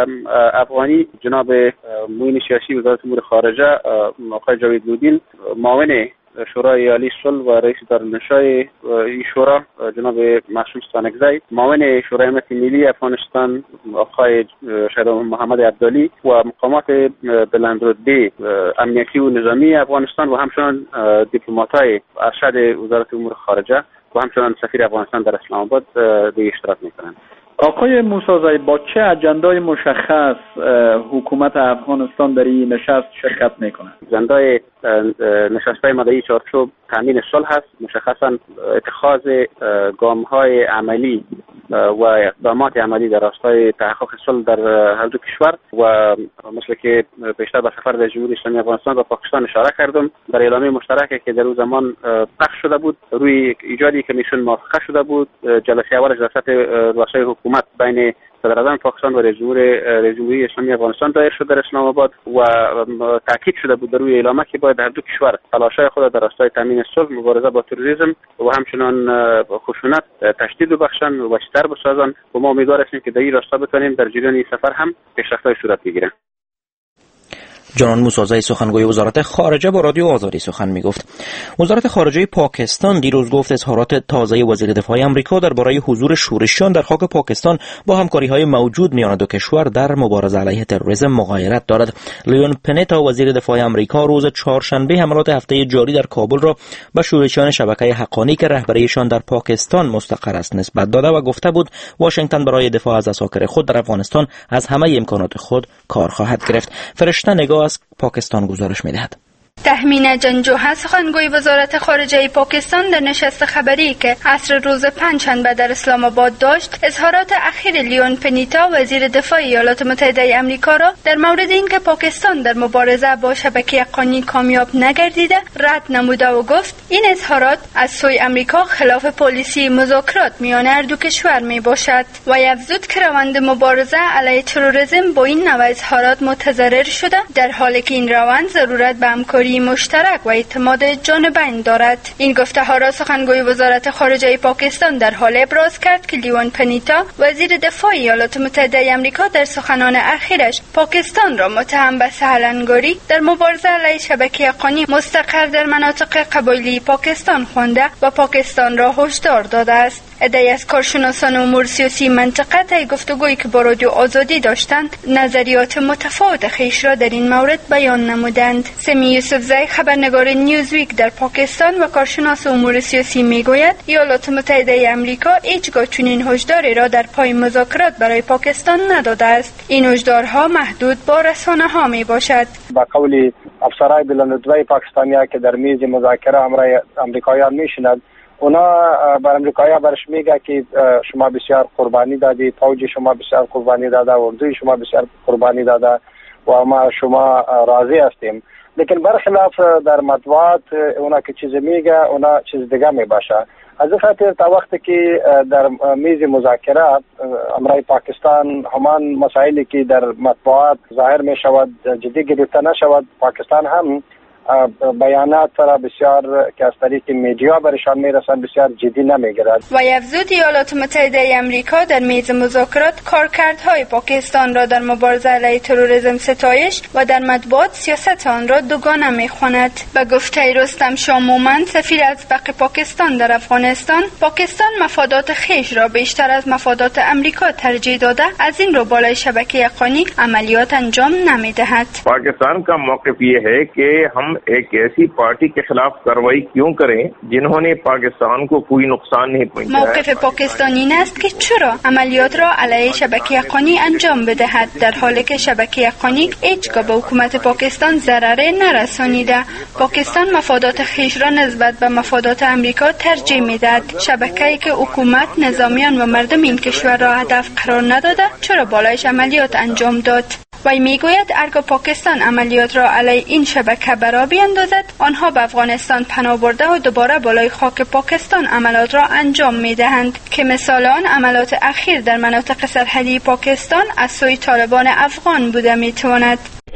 افغانی جناب معین سیاسی وزارت امور خارجه آقای جاوید لودین، معاون شورای عالی صلح و رئیس دارالنشای این شورا جناب معصوم ستانکزی، معاون شورای امنیت ملی افغانستان آقای شهید محمد عبدالی و مقامات بلندرتبه امنیتی و نظامی افغانستان و همچنان دیپلمات‌های ارشد وزارت امور خارجه و همچنان سفیر افغانستان در اسلام آباد به اشتراک می‌کنند. آقای موسازی، با چه اجندای مشخص حکومت افغانستان در این نشست شرکت میکنه؟ اجندای نشست‌های مدعی چارچوب تامین صلح است، مشخصا اتخاذ گام‌های عملی و اقدامات عملی در راستای تحقق صلح در هر دو کشور و مثل که پیشتر به سفر رئیس جمهوری اسلامی افغانستان و پاکستان اشاره کردم، در اعلامیه مشترکی که در اون زمان پخش شده بود روی ایجاد کمیسیون موافقه شده بود. جلسه اولش در سطح رؤسای حکومت بین صدراعظم پاکستان و رئیس جمهوری اسلامی افغانستان دایر شد در اسلام آباد و تاکید شده بود در روی اعلامیه که باید هر دو کشور تلاش‌های خود در راستای تامین صلح، مبارزه با تروریسم و همچنان خشونت تشدید ببخشند و بیشتر بسازند و ما امیدوار هستیم که در این راستا بتوانیم در جریان این سفر هم پیشرفت‌های صورت بگیرد. جانان موسازی سخنگوی وزارت خارجه با رادیو آزادی سخن میگفت. وزارت خارجه پاکستان دیروز گفت اظهارات تازه وزیر دفاع آمریکا درباره حضور شورشیان در خاک پاکستان با همکاری‌های موجود میان دو کشور در مبارزه علیه تروریسم مغایرت دارد. لیون پنتا وزیر دفاع آمریکا روز چهارشنبه حملات هفته جاری در کابل را به شورشیان شبکه حقانی که رهبریشان در پاکستان مستقر است نسبت داده و گفته بود واشنگتن برای دفاع از اساکر خود در افغانستان از همه امکانات خود کار خواهد گرفت. فرشته نگاه از پاکستان گزارش می‌دهد. تهمینه جنجوها سخنگوی وزارت خارجه پاکستان در نشست خبری که عصر روز پنجشنبه در اسلام آباد داشت، اظهارات اخیر لیون پنیتا وزیر دفاع ایالات متحده آمریکا را در مورد اینکه پاکستان در مبارزه با شبکه قانی کامیاب نگردیده رد نموده و گفت این اظهارات از سوی آمریکا خلاف پالیسی مذاکرات میان هر دو کشور می باشد و افزود که روند مبارزه علیه تروریسم با این نوع اظهارات متضرر شده، در حالی که این روند ضرورت به همکاری مشترک و اعتماد جانبین دارد. این گفته ها را سخنگوی وزارت خارجه پاکستان در حال ابراز کرد که لیون پنیتا وزیر دفاع ایالات متحده آمریکا در سخنان اخیرش پاکستان را متهم به سهلنگاری در مبارزه علیه شبکه قانی مستقر در مناطق قبایلی پاکستان خوانده و پاکستان را هشدار داده است. عده‌ای از کارشناسان امور سیاسی منطقه طی گفتگویی که با رادیو آزادی داشتند نظریات متفاوت خویش را در این مورد بیان نمودند. سمی یوسفزئی خبرنگار نیوزویک در پاکستان و کارشناس امور سیاسی میگوید ایالات متحده آمریکا هیچگاه چنین هشداری را در پای مذاکرات برای پاکستان نداده است. این هشدارها محدود با رسانه‌ها میباشد. با قول افسرهای بلندرتبه پاکستانی‌ها که در میز مذاکره امریکاییان میشینند، اونا بر امریکایی‌ها برش میگه که شما بسیار قربانی دادید، فوج شما بسیار قربانی داده، اردوی شما بسیار قربانی داده و ما شما راضی هستیم. لیکن برخلاف در مطبوعات اونا که چیز میگه اونا چیز دیگه میباشه. از این خاطر تا وقتی که در میز مذاکره امرای پاکستان همان مسائلی که در مطبوعات ظاهر می شود جدی گرفته نشود، پاکستان هم بیانات را بسیار که از طریق میدیا برشان میرسند بسیار جدی نمیگیرد. و افزود ایالات متحده آمریکا در میز مذاکرات کارکردهای پاکستان را در مبارزه علیه تروریسم ستایش و در مطبوعات سیاست آن را دوگانه میخواند. به گفته رستم شاه مومند سفیر ازبق پاکستان در افغانستان، پاکستان مفادات خویش را بیشتر از مفادات امریکا ترجیح داده از این رو بالای شبکه قانی عملیات انجام نمیدهد. پاکستان کا موقف یہ ہے کہ ہم ایک ایسی پارٹی کے خلاف کارروائی کیوں کریں جنہوں نے پاکستان کو کوئی نقصان نہیں پہنچایا. موقف پاکستان این است که چرا عملیات را علیه شبکه قانی انجام بدهد در حالی که شبکه قانی هیچگاه به حکومت پاکستان ضرری نرسانیده. پاکستان مفادات خویش را نسبت به مفادات امریکا ترجیح میدهد. شبکه‌ای که حکومت، نظامیان و مردم این کشور را هدف قرار نداده چرا بالایش عملیات انجام داد؟ وی میگوید اگر پاکستان عملیات را علیه این شبکه برا بیندازد، آنها به افغانستان پناه برده و دوباره بالای خاک پاکستان عملیات را انجام میدهند که مثال آن عملیات اخیر در مناطق سرحدی پاکستان از سوی طالبان افغان بوده میتواند.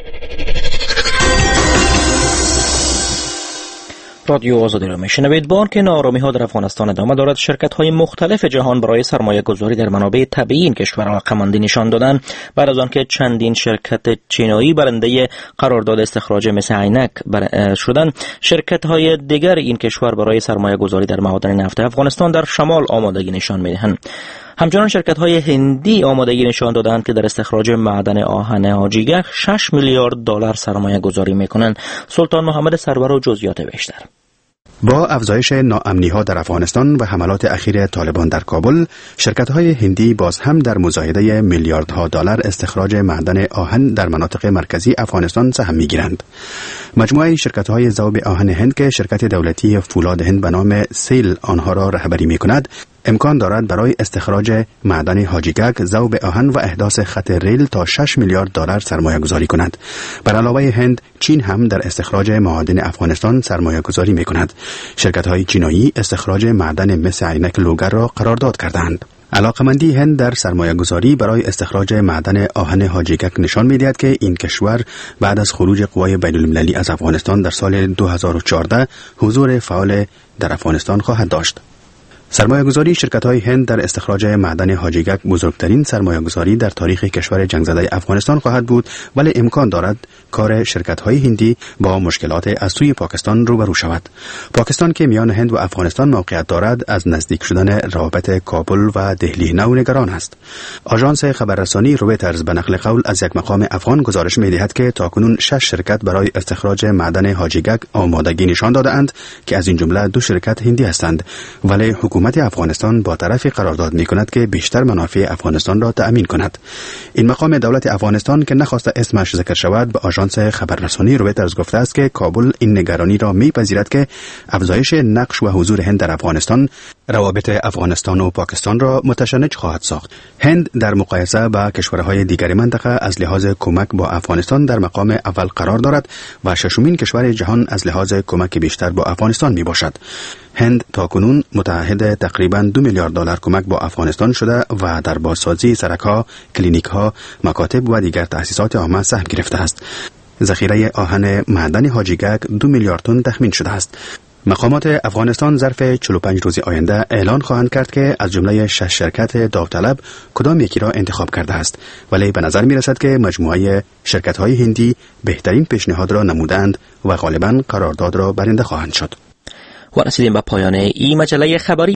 رادیو آزادی را میشنوید. بانک ناآرامی ها در افغانستان ادامه دارد. شرکت های مختلف جهان برای سرمایه گذاری در منابع طبیعی این کشور علاقه‌مندی نشان دادند بعد از آنکه چندین شرکت چینایی برنده قرارداد استخراج مس عینک شدند. شرکت های دیگر این کشور برای سرمایه گذاری در معادن نفت افغانستان در شمال آمادگی نشان میدهند. همچنان شرکت های هندی آمادگی نشان دادند که در استخراج معدن آهن حاجیگک 6 میلیارد دلار سرمایه گذاری میکنند. سلطان محمد سرور و جزئیات بیشتر. با افزایش ناامنی‌ها در افغانستان و حملات اخیر طالبان در کابل، شرکت‌های هندی باز هم در مزایده میلیاردها دلار استخراج معدن آهن در مناطق مرکزی افغانستان سهم می‌گیرند. مجموعه شرکت‌های ذوب آهن هند که شرکت دولتی فولاد هند به نام سیل آنها را رهبری می‌کند، امکان دارد برای استخراج معدن حاجیگک، ذوب آهن و احداث خط ریل تا 6 میلیارد دلار سرمایه گذاری کند. بر علاوه هند، چین هم در استخراج معادن افغانستان سرمایه گذاری می کند. شرکت های چینایی استخراج معدن مس عینک لوگر را قرارداد کردند. علاقمندی هند در سرمایه گذاری برای استخراج معدن آهن حاجیگک نشان می دهد که این کشور بعد از خروج قوای بین المللی از افغانستان در سال 2014 حضور فعال در افغانستان خواهد داشت. سرمایه‌گذاری شرکت‌های هند در استخراج معدن حاجیگک بزرگترین سرمایه‌گذاری در تاریخ کشور جنگ زده افغانستان خواهد بود، ولی امکان دارد کار شرکت‌های هندی با مشکلات از سوی پاکستان روبرو شود. پاکستان که میان هند و افغانستان موقعیت دارد، از نزدیک شدن روابط کابل و دهلی نو نگران است. آژانس خبررسانی رویترز به نقل قول از یک مقام افغان گزارش می‌دهد که تاکنون 6 شرکت برای استخراج معدن حاجیگک آمادگی نشان داده‌اند که از این جمله 2 شرکت هندی هستند، ولی حکومت حکومت افغانستان با طرفی قرارداد می‌کند که بیشتر منافع افغانستان را تأمین کند. این مقام دولت افغانستان که نخواسته اسمش ذکر شود به آژانس خبررسانی رویترز گفته است که کابل این نگرانی را می‌پذیرد که افزایش نقش و حضور هند در افغانستان روابط افغانستان و پاکستان را متشنج خواهد ساخت. هند در مقایسه با کشورهای دیگر منطقه از لحاظ کمک با افغانستان در مقام اول قرار دارد و ششمین کشور جهان از لحاظ کمک بیشتر با افغانستان می باشد. هند تاکنون متعهد تقریباً 2 میلیارد دلار کمک با افغانستان شده و در بازسازی سرک‌ها، کلینیک‌ها، مکاتب و دیگر تأسیسات عامه سهم گرفته است. ذخیره آهن معدن حاجیگک 2 میلیارد تن تخمین شده است. مقامات افغانستان ظرف 45 روز آینده اعلان خواهند کرد که از جمله 6 شرکت داوطلب کدام یکی را انتخاب کرده است، ولی به نظر می رسد که مجموعه شرکت‌های هندی بهترین پیشنهاد را نمودند و غالباً قرارداد را برنده خواهند شد. و رسیدیم به پایان این مجله خبری.